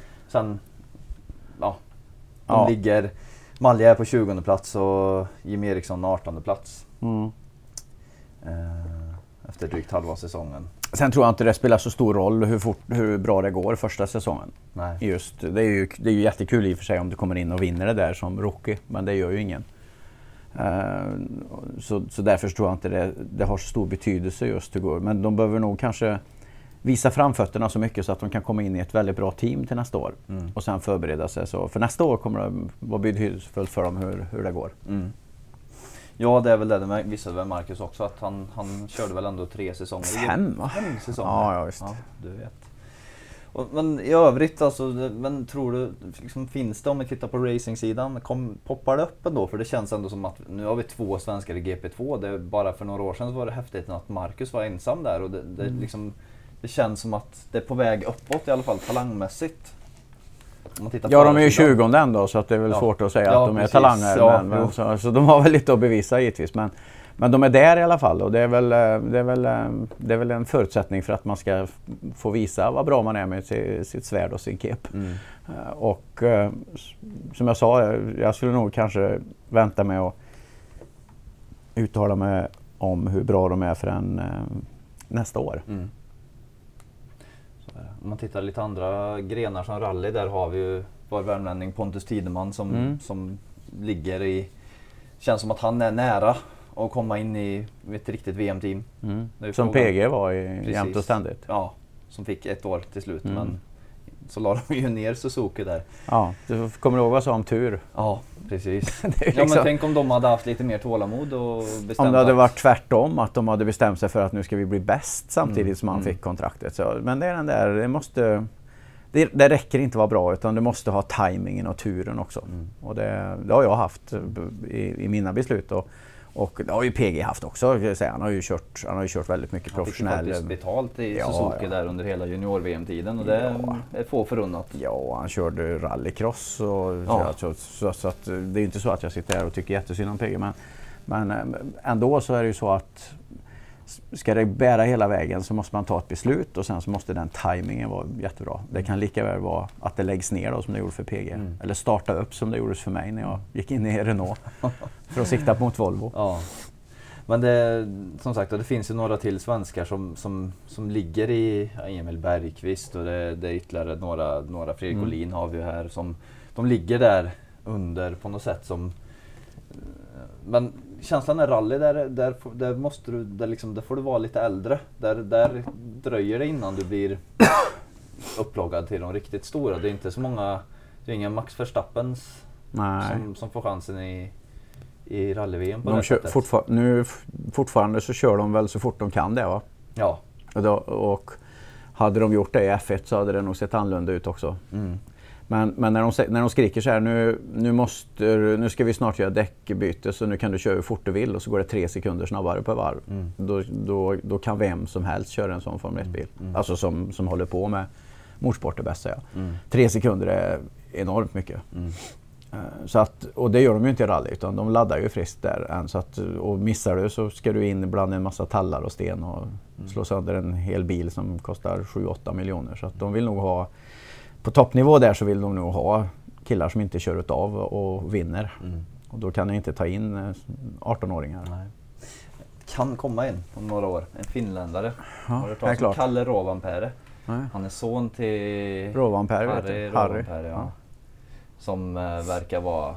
ligger, Malja är på 20:e plats och Jimmy Eriksson 18:e plats. Efter drygt halva säsongen. Sen tror jag inte det spelar så stor roll hur bra det går första säsongen. Nej. Just, det är ju jättekul i och för sig om du kommer in och vinner det där som rookie, men det gör ju ingen. Så därför tror jag inte det har så stor betydelse just hur det går. Men de behöver nog kanske visa framfötterna så mycket så att de kan komma in i ett väldigt bra team till nästa år. Och sen förbereda sig. Så för nästa år kommer det vara betydelsefullt för dem hur det går. Ja, det är väl det visade väl Marcus också, att han körde väl ändå 3 säsonger. 5 säsonger. Ja, visst. Ja, du vet. Men i övrigt, alltså, men tror du, liksom, finns det, om vi tittar på racing-sidan, poppar det upp ändå? För det känns ändå som att nu har vi 2 svenskar i GP2. Bara för några år sedan så var det häftigt att Marcus var ensam där. Och det känns som att det är på väg uppåt, i alla fall talangmässigt. Ja, de är ju 20 ändå, så att det är väl svårt att säga att de är talanger. Ja, så de har väl lite att bevisa givetvis. Men de är där i alla fall, och det är väl en förutsättning för att man ska få visa vad bra man är med sitt svärd och sin kep. Och som jag sa, jag skulle nog kanske vänta med att uttala mig om hur bra de är förrän nästa år. Så är det. Om man tittar lite andra grenar som rally, där har vi ju vår värmlänning Pontus Tideman som ligger i, känns som att han är nära att komma in i ett riktigt VM-team. Som PG var i jämt och ständigt. Ja, som fick ett år till slut, men så la de ju ner Suzuki där. Ja, du kommer ihåg vad jag sa om tur? Ja, precis. Liksom, ja, men tänk om de hade haft lite mer tålamod och bestämt. Om det hade varit tvärtom, att de hade bestämt sig för att nu ska vi bli bäst samtidigt som han fick kontraktet. Så, men det är den där, det räcker inte vara bra, utan du måste ha tajmingen och turen också. Och det har jag haft i mina beslut. Och det har ju PG haft också. Han har ju kört väldigt mycket professionell. Han fick faktiskt betalt i Suzuki där under hela junior-VM-tiden, och det är få förunnat. Ja, han körde rallycross så att det är inte så att jag sitter här och tycker jättesynd om PG, men ändå så är det ju så att ska det bära hela vägen så måste man ta ett beslut, och sen så måste den tajmingen vara jättebra. Det kan lika väl vara att det läggs ner då, som det gjorde för PG. Eller starta upp som det gjordes för mig när jag gick in i Renault för att sikta mot Volvo. Ja. Men det, som sagt, det finns ju några till svenskar som ligger i Emil Bergqvist, och det är ytterligare några Fredrik Olin har vi ju här, som de ligger där under på något sätt som. Men känslan är rally, där måste du, där får du vara lite äldre. Där dröjer det innan du blir upploggad till de riktigt stora. Det är inte så många, det är ingen Max Verstappens som får chansen i rally-VM på det sättet. Fortfarande så kör de väl så fort de kan det, va? Ja. Och hade de gjort det i F1 så hade det nog sett annorlunda ut också. Men när de skriker så här, nu ska vi snart göra däckbyte, så nu kan du köra hur fort du vill, och så går det 3 sekunder snabbare per varv. Då kan vem som helst köra en sån Formel 1-bil. Alltså som håller på med motorsporter bäst, säger jag. 3 sekunder är enormt mycket. Så att, och det gör de ju inte i rally, utan de laddar ju friskt där. Så att, och missar du så ska du in bland en massa tallar och sten och slå sönder en hel bil som kostar 7-8 miljoner. Så att de vill nog ha, på toppnivå där så vill de nog ha killar som inte kör utav och vinner. Och då kan de inte ta in 18-åringar. Nej. Kan komma in om några år, en finländare. Ja, det är klart. Kalle Rovanperä. Han är son till Harry Rovanperä, ja. Som verkar vara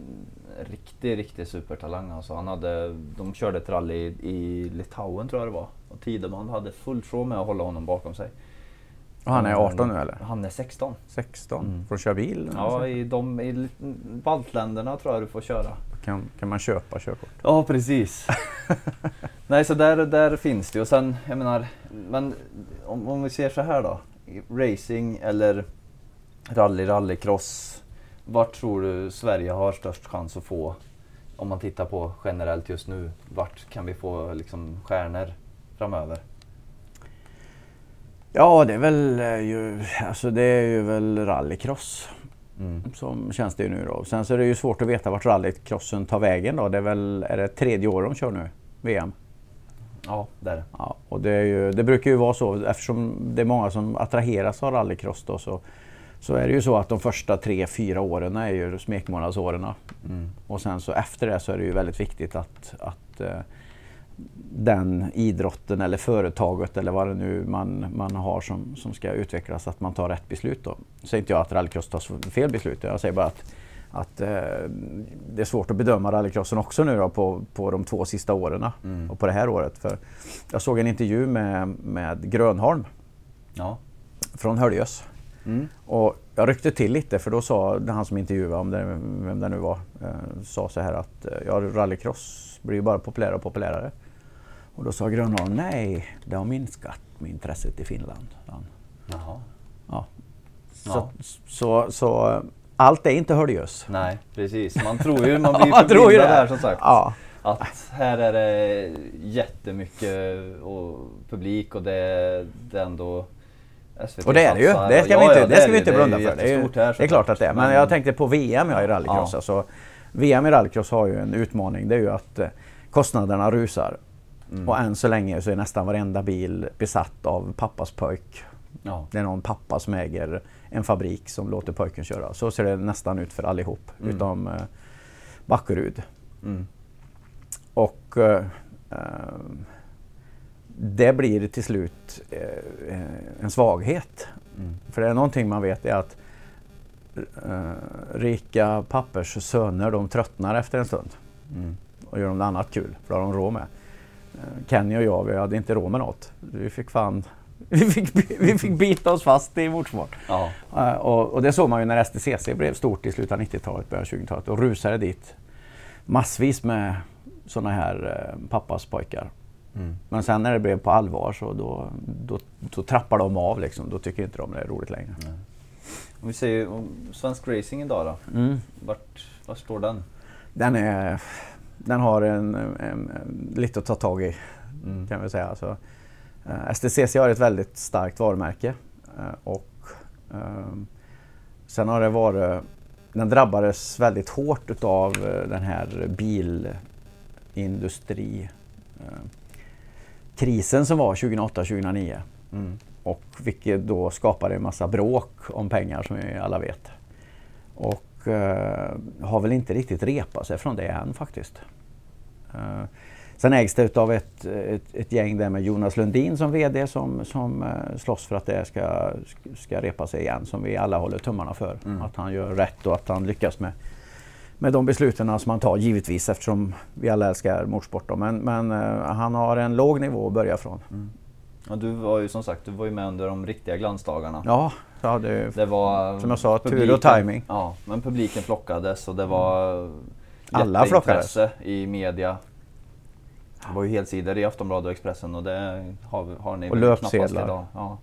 riktig supertalang. Alltså de körde ett rally i Litauen, tror jag det var. Och Tideman hade fullt sjå med att hålla honom bakom sig. Och han är 18 nu, eller? Han är 16. 16? Får du köra bil? Ja, i baltländerna tror jag du får köra. Kan man köpa körkort? Ja, precis. Nej, så där finns det. Och sen, jag menar, men om vi ser så här då. Racing eller rallycross. Vart tror du Sverige har störst chans att få, om man tittar på generellt just nu? Vart kan vi få liksom stjärnor framöver? Ja, det är ju väl rallycross som känns det ju nu då. Sen så är det ju svårt att veta vart rallycrossen tar vägen då. Är det 3:e år de kör nu, VM? Ja, det är det. Ja, och det brukar ju vara så, eftersom det är många som attraheras av rallycross då, så är det ju så att de första 3-4 åren är ju smekmånadsåren. Och sen så efter det så är det ju väldigt viktigt att den idrotten eller företaget eller vad det nu man har som ska utvecklas, att man tar rätt beslut då. Säger inte jag att rallycross tar fel beslut, jag säger bara att det är svårt att bedöma rallycrossen också nu då på de 2 sista åren och på det här året. För jag såg en intervju med Grönholm från Höljes. Och jag ryckte till lite, för då sa han som intervjuade, om vem det nu var, sa så här att rallycross blir ju bara populärare och populärare. Och då sa Grönholm, nej, det har minskat med intresset i Finland. Jaha. Ja. Så allt är inte Höljes. Nej, precis. Man tror ju, man blir ju förblindad här, som sagt. Ja. Att här är det jättemycket publik, och det är ändå SVT. Och det är det ju. Det ska vi inte blunda för. Det är klart att det är. Men jag tänkte på VM i rallycross. Ja. Alltså, VM i rallycross har ju en utmaning. Det är ju att kostnaderna rusar. Och än så länge så är nästan varenda bil besatt av pappas pojk. Ja. Det är någon pappa som äger en fabrik som låter pojken köra. Så ser det nästan ut för allihop. Utom Backerud. Och det blir till slut en svaghet. För det är någonting man vet är att rika pappers söner, de tröttnar efter en stund och gör något annat kul, för det har de råd med. Kenny och jag, vi hade inte råd med något. Vi fick bita oss fast i motorsport. Ja. Och det såg man ju när STCC blev stort i slutet av 90-talet, början av 20-talet, och rusade dit massvis med sådana här pappas pojkar. Men sen när det blev på allvar så då trappar de av liksom. Då tycker inte de det är roligt längre. Nej. Om vi säger om svensk racing idag då, vart står den? Den har en lite att ta tag i, kan vi säga. Alltså, STCC har ett väldigt starkt varumärke och sen har det varit, den drabbades väldigt hårt av den här bilindustri krisen som var 2008-2009 och vilket då skapade en massa bråk om pengar som vi alla vet. Och har väl inte riktigt repat sig från det än faktiskt. Sen ägs det av ett gäng där med Jonas Lundin som vd som slåss för att det ska repa sig igen, som vi alla håller tummarna för. Att han gör rätt och att han lyckas med de besluten som han tar, givetvis, eftersom vi alla älskar motorsport. Men han har en låg nivå att börja från. Ja, du var ju som sagt med under de riktiga glansdagarna. Ja, det var som jag sa, tur och timing. Ja, men publiken flockades och det var alla flockades i media. Det var ju helsidor i Aftonbladet och Expressen och det har ni och väl knappast idag. Ja.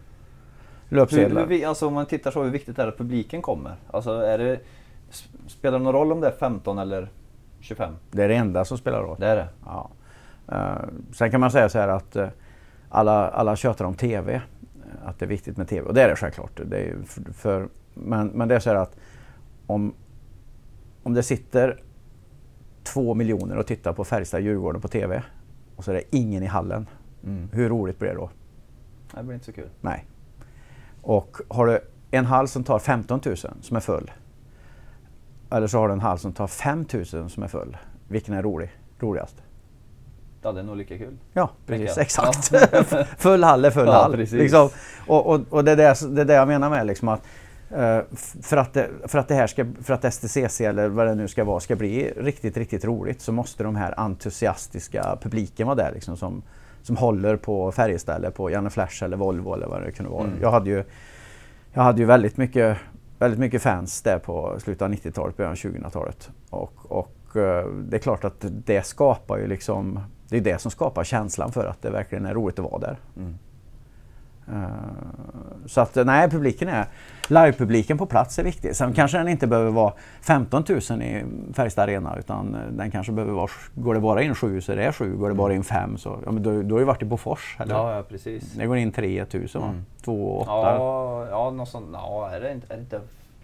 Löpsedlar. Alltså om man tittar så, hur viktigt är det att publiken kommer? Alltså spelar det någon roll om det är 15 eller 25? Det är det enda som spelar roll. Det är det? Ja. Sen kan man säga så här att alla tjötar om tv, att det är viktigt med tv, och det är det självklart. Det är men det är så här att om det sitter 2 miljoner och tittar på Färjestad-Djurgården på tv och så är det ingen i hallen, hur roligt blir det då? Det blir inte så kul. Nej. Och har du en hall som tar 15 000 som är full, eller så har du en hall som tar 5 000 som är full, vilken är roligast? Ja, det är nog lika kul. Ja, precis, exakt. Full hall är full hall. Precis. Liksom. Och det är det jag menar med liksom att för att STCC eller vad det nu ska vara ska bli riktigt, riktigt roligt, så måste de här entusiastiska publiken vara där liksom, som håller på Färjestad eller på Janne Flash eller Volvo eller vad det kunde vara. Jag hade ju väldigt mycket fans där på slutet av 90-talet, början av 2000-talet. Och det är klart att det skapar ju liksom, det är det som skapar känslan för att det verkligen är roligt att vara där. Så att nej, livepubliken på plats är viktig. Sen kanske den inte behöver vara 15 000 i Färjestad Arena, utan den kanske behöver vara, går det bara in 7 så är det 7, går det bara in 5 så, ja, men då har ju varit i Bofors, eller? Ja, precis. Det går in 3 000 va? 2 8. Ja, något sånt. Ja, är det inte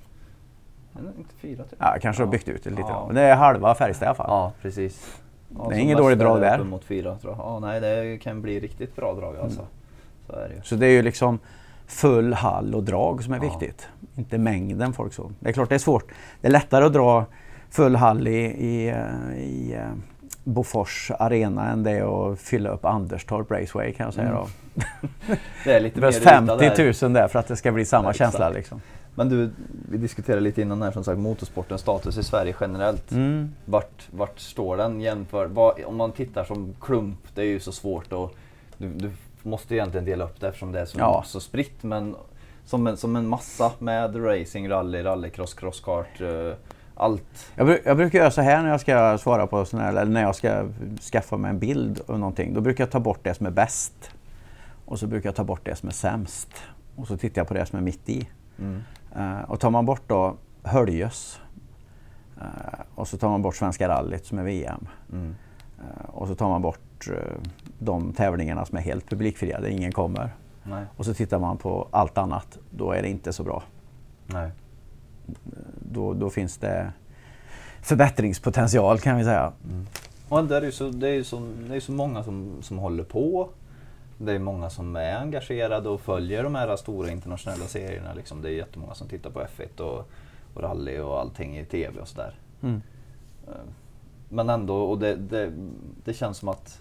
4 000? Ja, kanske har byggt ut det lite. Ja. Men det är halva Färjestad i alla fall. Ja, precis. Ja, det är ingen dålig drag där. Mot 4, tror jag. Ja, nej, det kan bli riktigt bra drag alltså. Så är det ju. Så det är ju liksom full hall och drag som är viktigt. Inte mängden folk så. Det är klart det är svårt. Det är lättare att dra full hall i Bofors Arena än det är att fylla upp Anderstorp Raceway, kan jag säga då. Det är lite mer 50 000 där för att det ska bli samma känsla liksom. Men du, vi diskuterade lite innan här som sagt motorsportens status i Sverige generellt. Vart står den jämfört? Om man tittar som klump, det är ju så svårt och du måste egentligen dela upp det eftersom det är så spritt, men som en massa med racing, rallycross, crosskart, allt. Jag brukar göra så här när jag ska svara på sån här, eller när jag ska skaffa mig en bild av någonting. Då brukar jag ta bort det som är bäst och så brukar jag ta bort det som är sämst och så tittar jag på det som är mitt i. Och tar man bort då Höljes och så tar man bort Svenska rallyt som är VM och så tar man bort de tävlingarna som är helt publikfria där ingen kommer. Nej. Och så tittar man på allt annat, då är det inte så bra. Nej. Då finns det förbättringspotential, kan vi säga. Och det är så många som håller på. Det är många som är engagerade och följer de här stora internationella serierna. Liksom. Det är jättemånga som tittar på F1 och rally och allting i tv och sådär. Men ändå, och det känns som att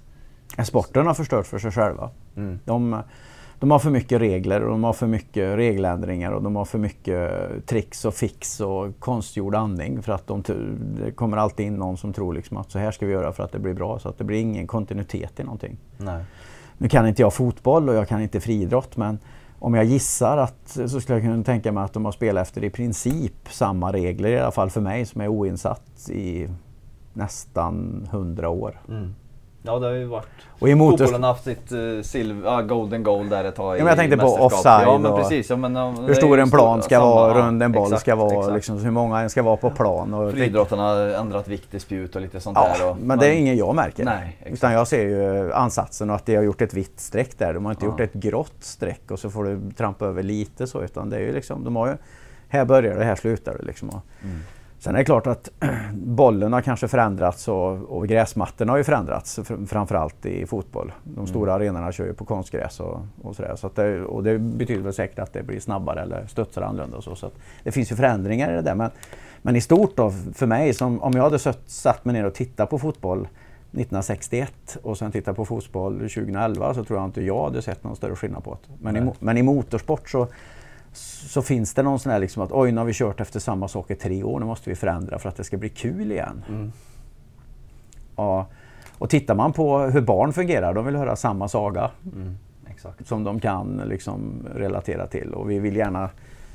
Sporten har förstört för sig själva. De har för mycket regler och de har för mycket regeländringar och de har för mycket tricks och fix och konstgjord andning för att det kommer alltid in någon som tror liksom att så här ska vi göra för att det blir bra, så att det blir ingen kontinuitet i någonting. Nej. Nu kan inte jag fotboll och jag kan inte friidrott, men om jag gissar så skulle jag kunna tänka mig att de har spelat efter i princip samma regler, i alla fall för mig som är oinsatt i nästan 100 år. Ja, det har ju varit. Och fotbollen har haft sitt golden goal där ett tag i jag tänkte på offside. Ja, men precis. Ja, men, hur stor en plan ska vara, rund en boll ska vara, liksom, hur många en ska vara på plan. Och friidrottarna har ändrat vikt i spjut och lite sånt där. Men det är ingen jag märker. Nej, utan jag ser ju ansatsen och att de har gjort ett vitt streck där. De har inte gjort ett grått streck och så får du trampa över lite så, utan det är ju liksom, de har ju, här börjar det, här slutar det liksom. Sen är det klart att bollen har kanske förändrats och gräsmattorna har ju förändrats, framförallt i fotboll. De stora arenorna kör ju på konstgräs och sådär. Så att det betyder väl säkert att det blir snabbare eller studsar annorlunda och så. Så att det finns ju förändringar i det där. Men i stort då, för mig, som om jag hade satt mig ner och tittat på fotboll 1961 och sen tittat på fotboll 2011, så tror jag inte jag hade sett någon större skillnad på det. Men i motorsport så finns det någon sån här liksom att oj, nu har vi kört efter samma sak i 3 år, nu måste vi förändra för att det ska bli kul igen. Ja, och tittar man på hur barn fungerar, de vill höra samma saga exakt. Som de kan liksom relatera till, och vi vill gärna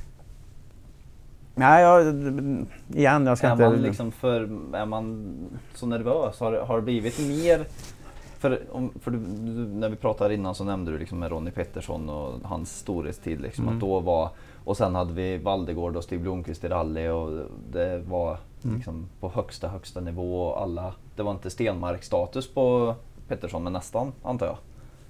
jag ska inte... Är man så nervös? Har det blivit mer? För när vi pratade innan så nämnde du liksom med Ronnie Pettersson och hans storhetstid liksom, att då var, och sen hade vi Valdegård och Stig Blomqvist i rally och det var liksom på högsta nivå och alla, det var inte Stenmark-status på Pettersson, men nästan, antar jag.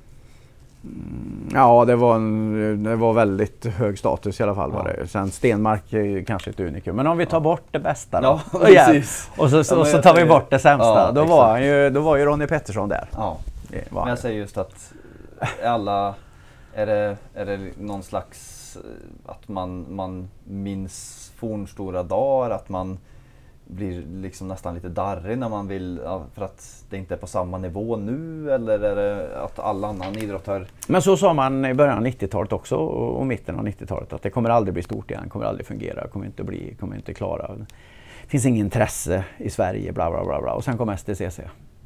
Ja, det var väldigt hög status i alla fall. Var det. Sen Stenmark är kanske ett unikum. Men om vi tar bort det bästa då. Ja, precis. Och så tar vi bort det sämsta. Ja, då var ju Ronnie Pettersson där. Ja. Men jag säger just att är det någon slags att man minns fornstora dagar, att man blir liksom nästan lite darrig när man vill, för att det inte är på samma nivå nu, eller är det att alla annan idrott har... Men så sa man i början av 90-talet också och mitten av 90-talet, att det kommer aldrig bli stort igen, kommer aldrig fungera, kommer inte klara. Det finns ingen intresse i Sverige, bla bla bla bla. Och sen kom STCC.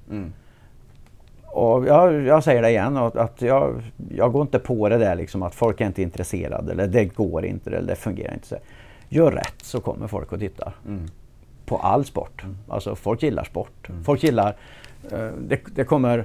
Och jag säger det igen, att jag går inte på det där liksom, att folk är inte intresserade, eller det går inte, eller det fungerar inte. Så gör rätt så kommer folk att titta. På all sport. Alltså folk gillar sport. Folk gillar, det kommer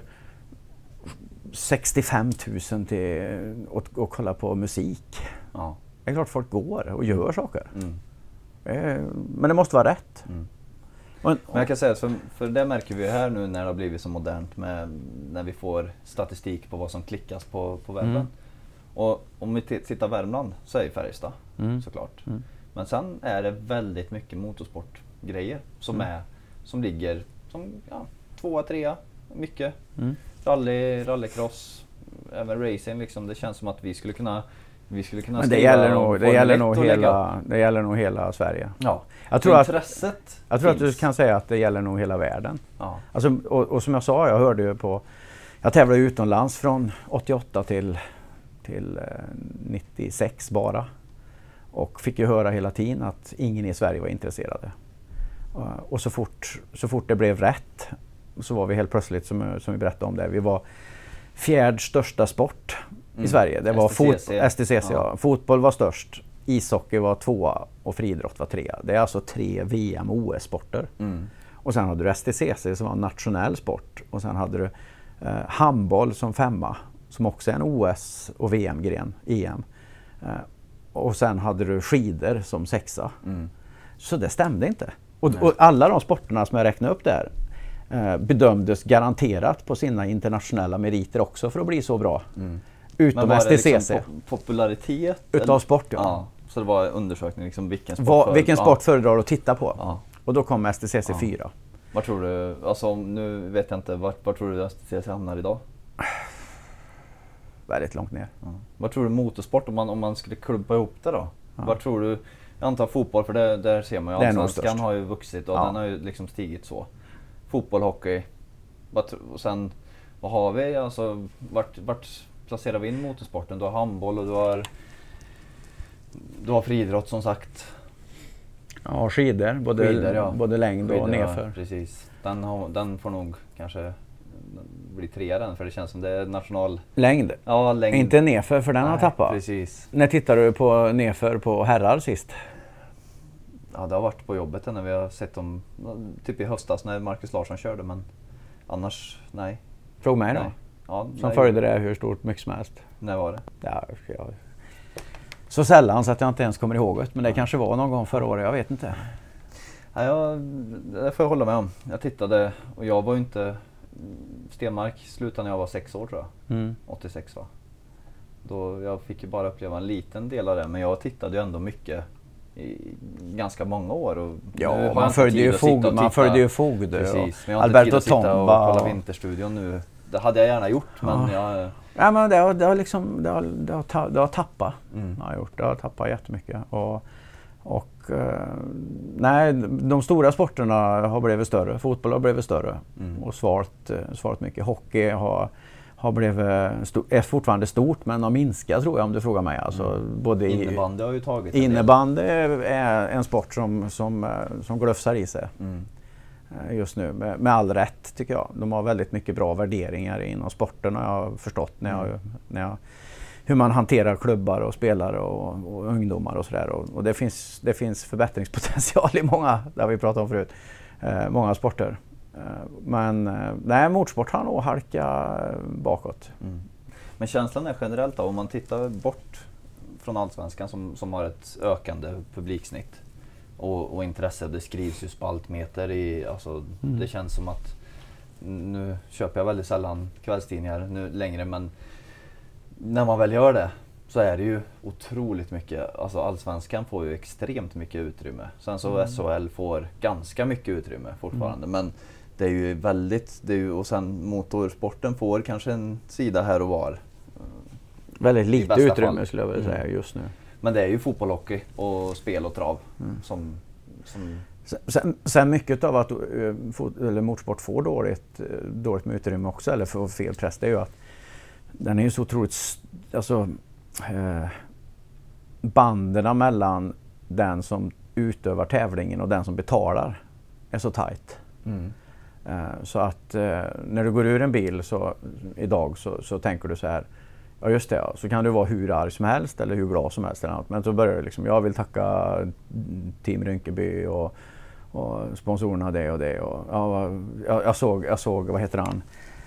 65 000 till att kolla på musik. Ja. Det är klart folk går och gör saker. Men det måste vara rätt. Men jag kan säga, för det märker vi här nu när det har blivit så modernt när vi får statistik på vad som klickas på webben. Och om vi tittar Värmland så är det Färjestad såklart. Men sen är det väldigt mycket motorsportgrejer som ligger som 2, 3, mycket. Rallycross, även racing liksom. Det känns som att vi skulle kunna men det gäller nog hela Sverige. Ja. Jag tror att du kan säga att det gäller nog hela världen. Ja. Alltså, och som jag sa, jag tävlade utomlands från 88 till 96 bara. Och fick ju höra hela tiden att ingen i Sverige var intresserade. Och så fort det blev rätt så var vi helt plötsligt, som vi berättade om det, vi var 4:e största sport i Sverige. Det var STCC. Ja. Fotboll var störst, ishockey var 2 och friidrott var 3. Det är alltså 3 VM och OS-sporter. Och sen hade du STCC som var nationell sport. Och sen hade du handboll som 5, som också är en OS och VM-gren, EM. Och sen hade du skidor som 6. Så det stämde inte. Och alla de sporterna som jag räknade upp där bedömdes garanterat på sina internationella meriter också för att bli så bra. Utom men var STCC. Det liksom popularitet? Utav sport, ja. Så det var undersökning liksom vilken sport föredrar att titta på. Ja. Och då kom STCC 4. Vad tror du, alltså nu vet jag inte, var tror du STCC hamnar idag? Väldigt långt ner. Vad tror du motorsport, om man skulle klubba ihop det då? Vad tror du, jag antar fotboll, för där ser man ju, allsvenskan har ju vuxit och den har ju liksom stigit så. Fotboll, hockey, och sen vad har vi? Alltså, vart placerar vi in motorsporten? Du har handboll och du har friidrott som sagt. Ja, skidor, både längd och nerför. Ja, precis. Den får nog kanske bli 3 den, för det känns som det är national... Längd? Ja, längd. Inte nerför, för den har tappat. Precis. När tittar du på nerför på herrar sist? Ja, det har varit på jobbet när vi har sett dem typ i höstas när Marcus Larsson körde, men annars nej. Fråga mig då. Nej. Ja, som följde det hur stort mycket som helst. När var det? Ja, så sällan så att jag inte ens kommer ihåg det, men det kanske var någon gång förra året, jag vet inte. Ja, det får jag hålla med om. Jag tittade och jag var ju inte... Stenmark slutade när jag var 6 år tror jag. 86 va. Då jag fick ju bara uppleva en liten del av det, men jag tittade ju ändå mycket i ganska många år. Och ja, man följde ju Fogd. Precis, men jag har inte tid att sitta och kolla Vinterstudion nu. Det hade jag gärna gjort, men jag... Ja, men det har tappat. Det har tappat jättemycket. Nej, de stora sporterna har blivit större. Fotboll har blivit större och svarat mycket. Hockey är fortfarande stort, men har minskat tror jag, om du frågar mig. Alltså, både innebandy har ju tagit innebandy är en sport som glufsar i sig just nu. Med all rätt tycker jag. De har väldigt mycket bra värderingar inom sporten, har jag förstått när jag hur man hanterar klubbar och spelare och ungdomar och sådär. Och det finns förbättringspotential i många, där vi pratade om förut, många sporter. Men nej, motorsport har nog halkat bakåt. Men känslan är generellt då, om man tittar bort från Allsvenskan som har ett ökande publiksnitt och intresse, det skrivs ju spaltmeter i, alltså det känns som att, nu köper jag väldigt sällan kvällstidningar nu längre, men när man väl gör det så är det ju otroligt mycket, alltså Allsvenskan får ju extremt mycket utrymme. Sen så SHL får ganska mycket utrymme fortfarande, men det är ju väldigt, och sen motorsporten får kanske en sida här och var. Väldigt lite utrymme skulle jag vilja säga just nu. Men det är ju fotboll, hockey och spel och trav som... Sen mycket av att motorsport får dåligt med utrymme också, eller får fel press, det är ju att den är ju så otroligt, alltså banderna mellan den som utövar tävlingen och den som betalar är så tajt. Så att när du går ur en bil idag så tänker du så här, ja just det, så kan du vara hur arg som helst eller hur glad som helst eller annat. Men så börjar det liksom, jag vill tacka Team Rynkeby och sponsorerna det och det. Och, jag såg, vad heter han?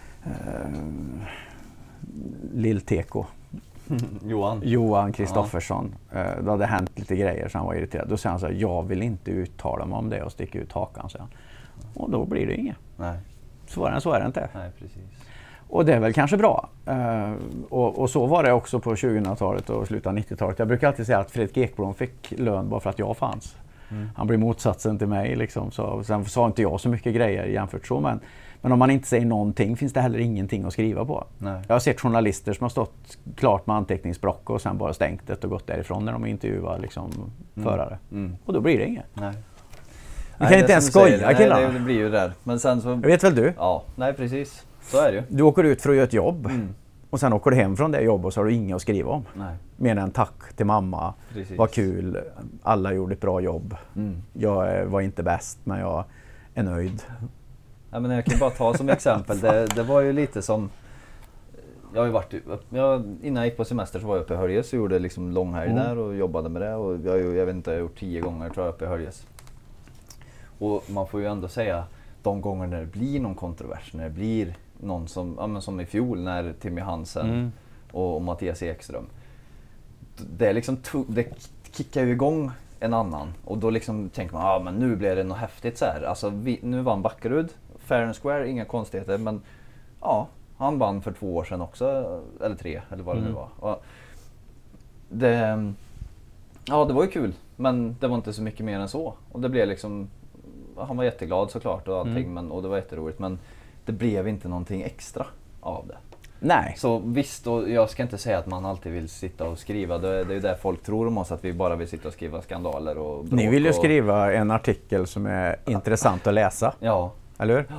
Lill-Teko. Johan Kristoffersson. Det hade hänt lite grejer så han var irriterad. Då säger han så här, jag vill inte uttala mig om det och sticka ut hakan, så. Och då blir det inget. Nej. Så är det inte. Nej, precis. Och det är väl kanske bra. Och så var det också på 2000-talet och slutet av 90-talet. Jag brukar alltid säga att Fredrik Ekblom fick lön bara för att jag fanns. Han blev motsatsen till mig liksom. Så, sen sa inte jag så mycket grejer jämfört så, men om man inte säger någonting finns det heller ingenting att skriva på. Nej. Jag har sett journalister som har stått klart med anteckningsblock och sen bara stängt det och gått därifrån när de intervjuar liksom, förare. Och då blir det inget. Nej. Vi kan inte ens skoja, killar. Nej, det blir ju där. Men sen så... Jag vet väl du? Ja, nej precis. Så är det ju. Du åker ut för att göra ett jobb och sen åker du hem från det jobbet och så har du inget att skriva om. Nej. Mer än tack till mamma. Precis. Vad kul, alla gjorde ett bra jobb. Jag var inte bäst, men jag är nöjd. Ja, men jag kan bara ta som exempel, det var ju lite som, jag har ju varit, innan jag gick på semester så var jag uppe i Höljes och gjorde liksom långhelg där och jobbade med det, och jag vet inte, jag har gjort 10 gånger tror jag uppe i Höljes. Och man får ju ändå säga, de gånger när det blir någon kontrovers, när det blir någon som i fjol när Timmy Hansen och Mattias Ekström, det är liksom, det kickar ju igång en annan, och då liksom tänker man, men nu blir det något häftigt så här. Alltså nu vann Backerud, fair and square, inga konstigheter, men ja, han vann för 2 år sedan också, eller 3, eller vad det nu var. Och det var ju kul, men det var inte så mycket mer än så. Och det blev liksom, han var jätteglad såklart och allting, och det var jätteroligt, men det blev inte någonting extra av det. Nej. Så visst, och jag ska inte säga att man alltid vill sitta och skriva. Det är ju det folk tror om oss, att vi bara vill sitta och skriva skandaler och bråk. Ni vill ju skriva en artikel som är intressant att läsa. Ja. Eller hur? Ja.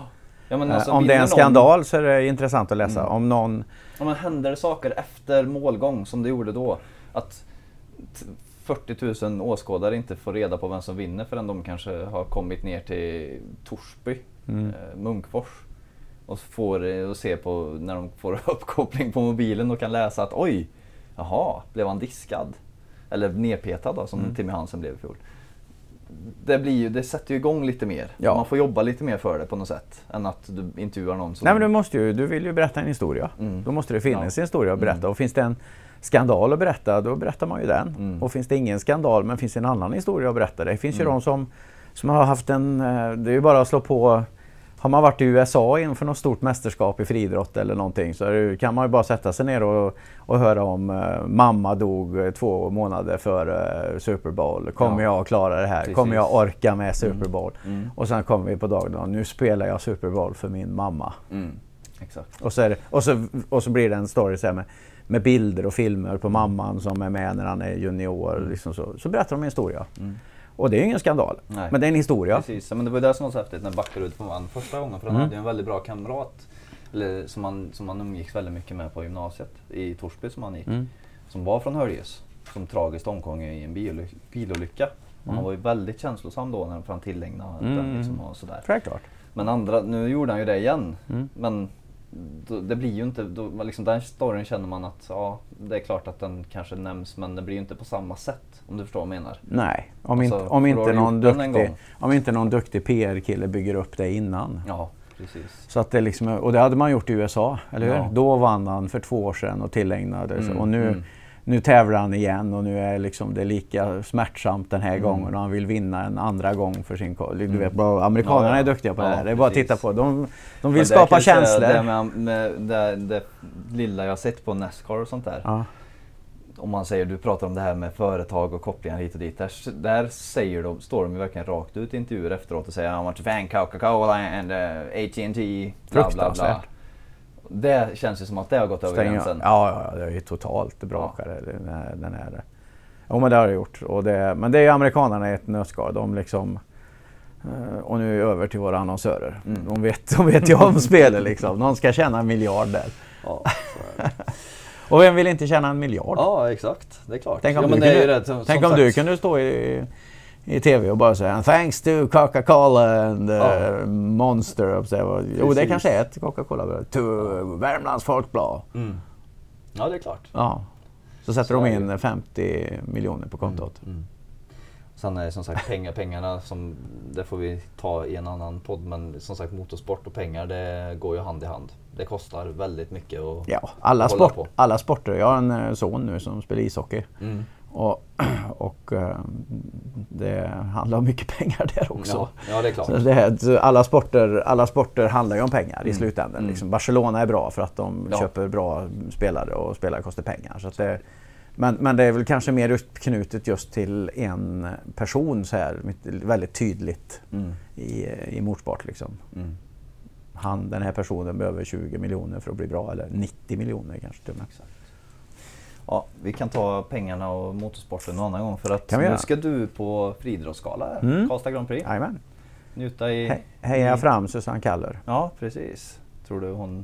Ja, men alltså, om det är en skandal så är det intressant att läsa. Om någon... Om man händer saker efter målgång som det gjorde då, att 40 000 åskådare inte får reda på vem som vinner förrän de kanske har kommit ner till Torsby, Munkfors, och får se på när de får uppkoppling på mobilen och kan läsa att oj, jaha, blev han diskad? Eller nerpetad då, som Timmy Hansen blev i fjol. Det sätter ju igång lite mer. Ja. Man får jobba lite mer för det på något sätt än att du intervjuar någon som... Nej, men du vill ju berätta en historia. Då måste det finnas en historia att berätta. Och finns det en skandal att berätta, då berättar man ju den. Och finns det ingen skandal men finns det en annan historia att berätta. Det finns ju de som har haft en... Det är ju bara att slå på... Har man varit i USA inför något stort mästerskap i friidrott eller någonting, så kan man ju bara sätta sig ner och höra om mamma dog 2 månader före Super Bowl. Kommer jag klara det här? Precis. Kommer jag orka med Super Bowl? Och sen kommer vi på dagen och nu spelar jag Super Bowl för min mamma. Exakt. Och så blir det en story så här med bilder och filmer på mamman som är med när han är junior. Liksom så berättar de en historia. Och det är ju ingen skandal, men det är en historia. Precis, men det var det som var så häftigt när Backarud vann första gången. För han hade ju en väldigt bra kamrat som han umgicks väldigt mycket med på gymnasiet i Torsby som han gick. Som var från Höljes, som tragiskt omkom i en bilolycka. Och han var ju väldigt känslosam då när han tillägnade den liksom och sådär. Självklart. Men nu gjorde han ju det igen. Men det blir ju inte, liksom den storyn känner man att det är klart att den kanske nämns, men det blir ju inte på samma sätt, om du förstår vad jag menar. Nej, om inte någon duktig PR-kille bygger upp det innan. Ja, precis. Så att det liksom, och det hade man gjort i USA, eller hur? Ja. Då vann han för 2 år sedan och tillägnade och nu tävlar han igen och nu är liksom det lika smärtsamt den här gången och han vill vinna en andra gång för sin du vet, amerikanerna är duktiga på det här. Det är bara att titta på. De vill skapa känslor. Det lilla jag har sett på NASCAR och sånt där. Ja. Om man säger, du pratar om det här med företag och kopplingar hit och dit. Där står de ju verkligen rakt ut i intervjuer efteråt och säger I want to thank Coca-Cola and AT&T, bla bla bla. Det känns ju som att det har gått över gränsen. Ja, det är ju totalt brakare. Den är det. Ja, men det har det gjort. Men det är ju amerikanerna i ett nötskal. De liksom... Och nu över till våra annonsörer. De vet ju om spelet liksom. Någon ska tjäna 1 miljard där. Ja, så är det. Och vem vill inte tjäna 1 miljard? Ja, exakt. Det är klart. Tänk om du kunde stå i tv och bara säga thanks to Coca-Cola and Monster. Jo, det kanske är ett Coca-Cola. To Värmlands Folkblad. Ja, det är klart. Ja. Så sätter de in 50 miljoner på kontot. Sen är det som sagt pengarna som det får vi ta i en annan podd, men som sagt motorsport och pengar, det går ju hand i hand. Det kostar väldigt mycket att hålla på. Alla sporter. Jag har en son nu som spelar ishockey. Och det handlar om mycket pengar där också. Ja, det är klart. Så alla sporter handlar ju om pengar i slutändan. Liksom. Barcelona är bra för att de köper bra spelare och spelare kostar pengar. Så att men det är väl kanske mer uppknutet just till en person så här väldigt tydligt i motorsport liksom. Den här personen behöver 20 miljoner för att bli bra, eller 90 miljoner kanske till och med. Ja, vi kan ta pengarna och motorsporten någon annan gång, för att nu ska du på friidrottsgala här, Karlstad Grand Prix. Jajamän. Njuta i... Heja fram Susanne Kaller. Ja, precis. Tror du hon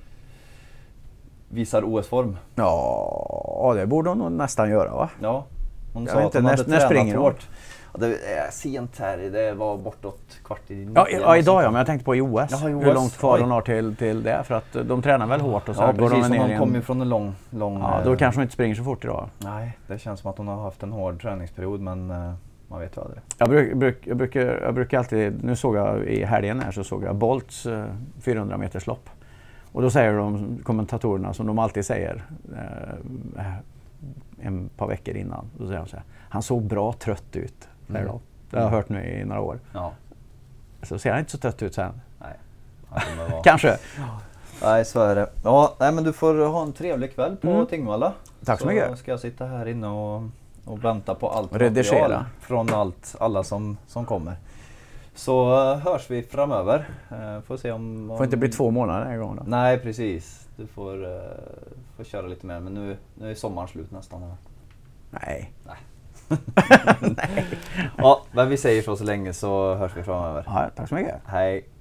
visar OS-form? Ja, det borde hon nog nästan göra, va? Ja, hon sa att hon hade tränat hårt. Ja, det är sent här, det var bortåt 8:45. Ja, idag men jag tänkte på i OS. Jaha, hur långt kvar hon har till det, för att de tränar väl hårt och så går de ner. Hon kommer ju från en lång... Ja, då kanske hon inte springer så fort idag. Nej, det känns som att hon har haft en hård träningsperiod, men man vet ju aldrig. Jag brukar alltid, nu såg jag i helgen här, så såg jag Bolts 400 meters lopp. Och då säger de kommentatorerna, som de alltid säger en par veckor innan, då säger de så här: han såg bra trött ut. Det har jag hört nu i några år. Ja. Så ser han inte så trött ut sen. Nej. Kanske. Nej, så är det. Ja, men du får ha en trevlig kväll på Tingvalla. Tack så mycket. Så ska jag sitta här inne och vänta på allt material från alla som kommer. Så hörs vi framöver. Får se om får inte bli 2 månader den här gången då. Nej, precis. Du får köra lite mer, men nu är sommaren slut nästan. Nej. Ja, men vi säger så länge, så hörs vi framöver. Ja, tack så mycket. Hej.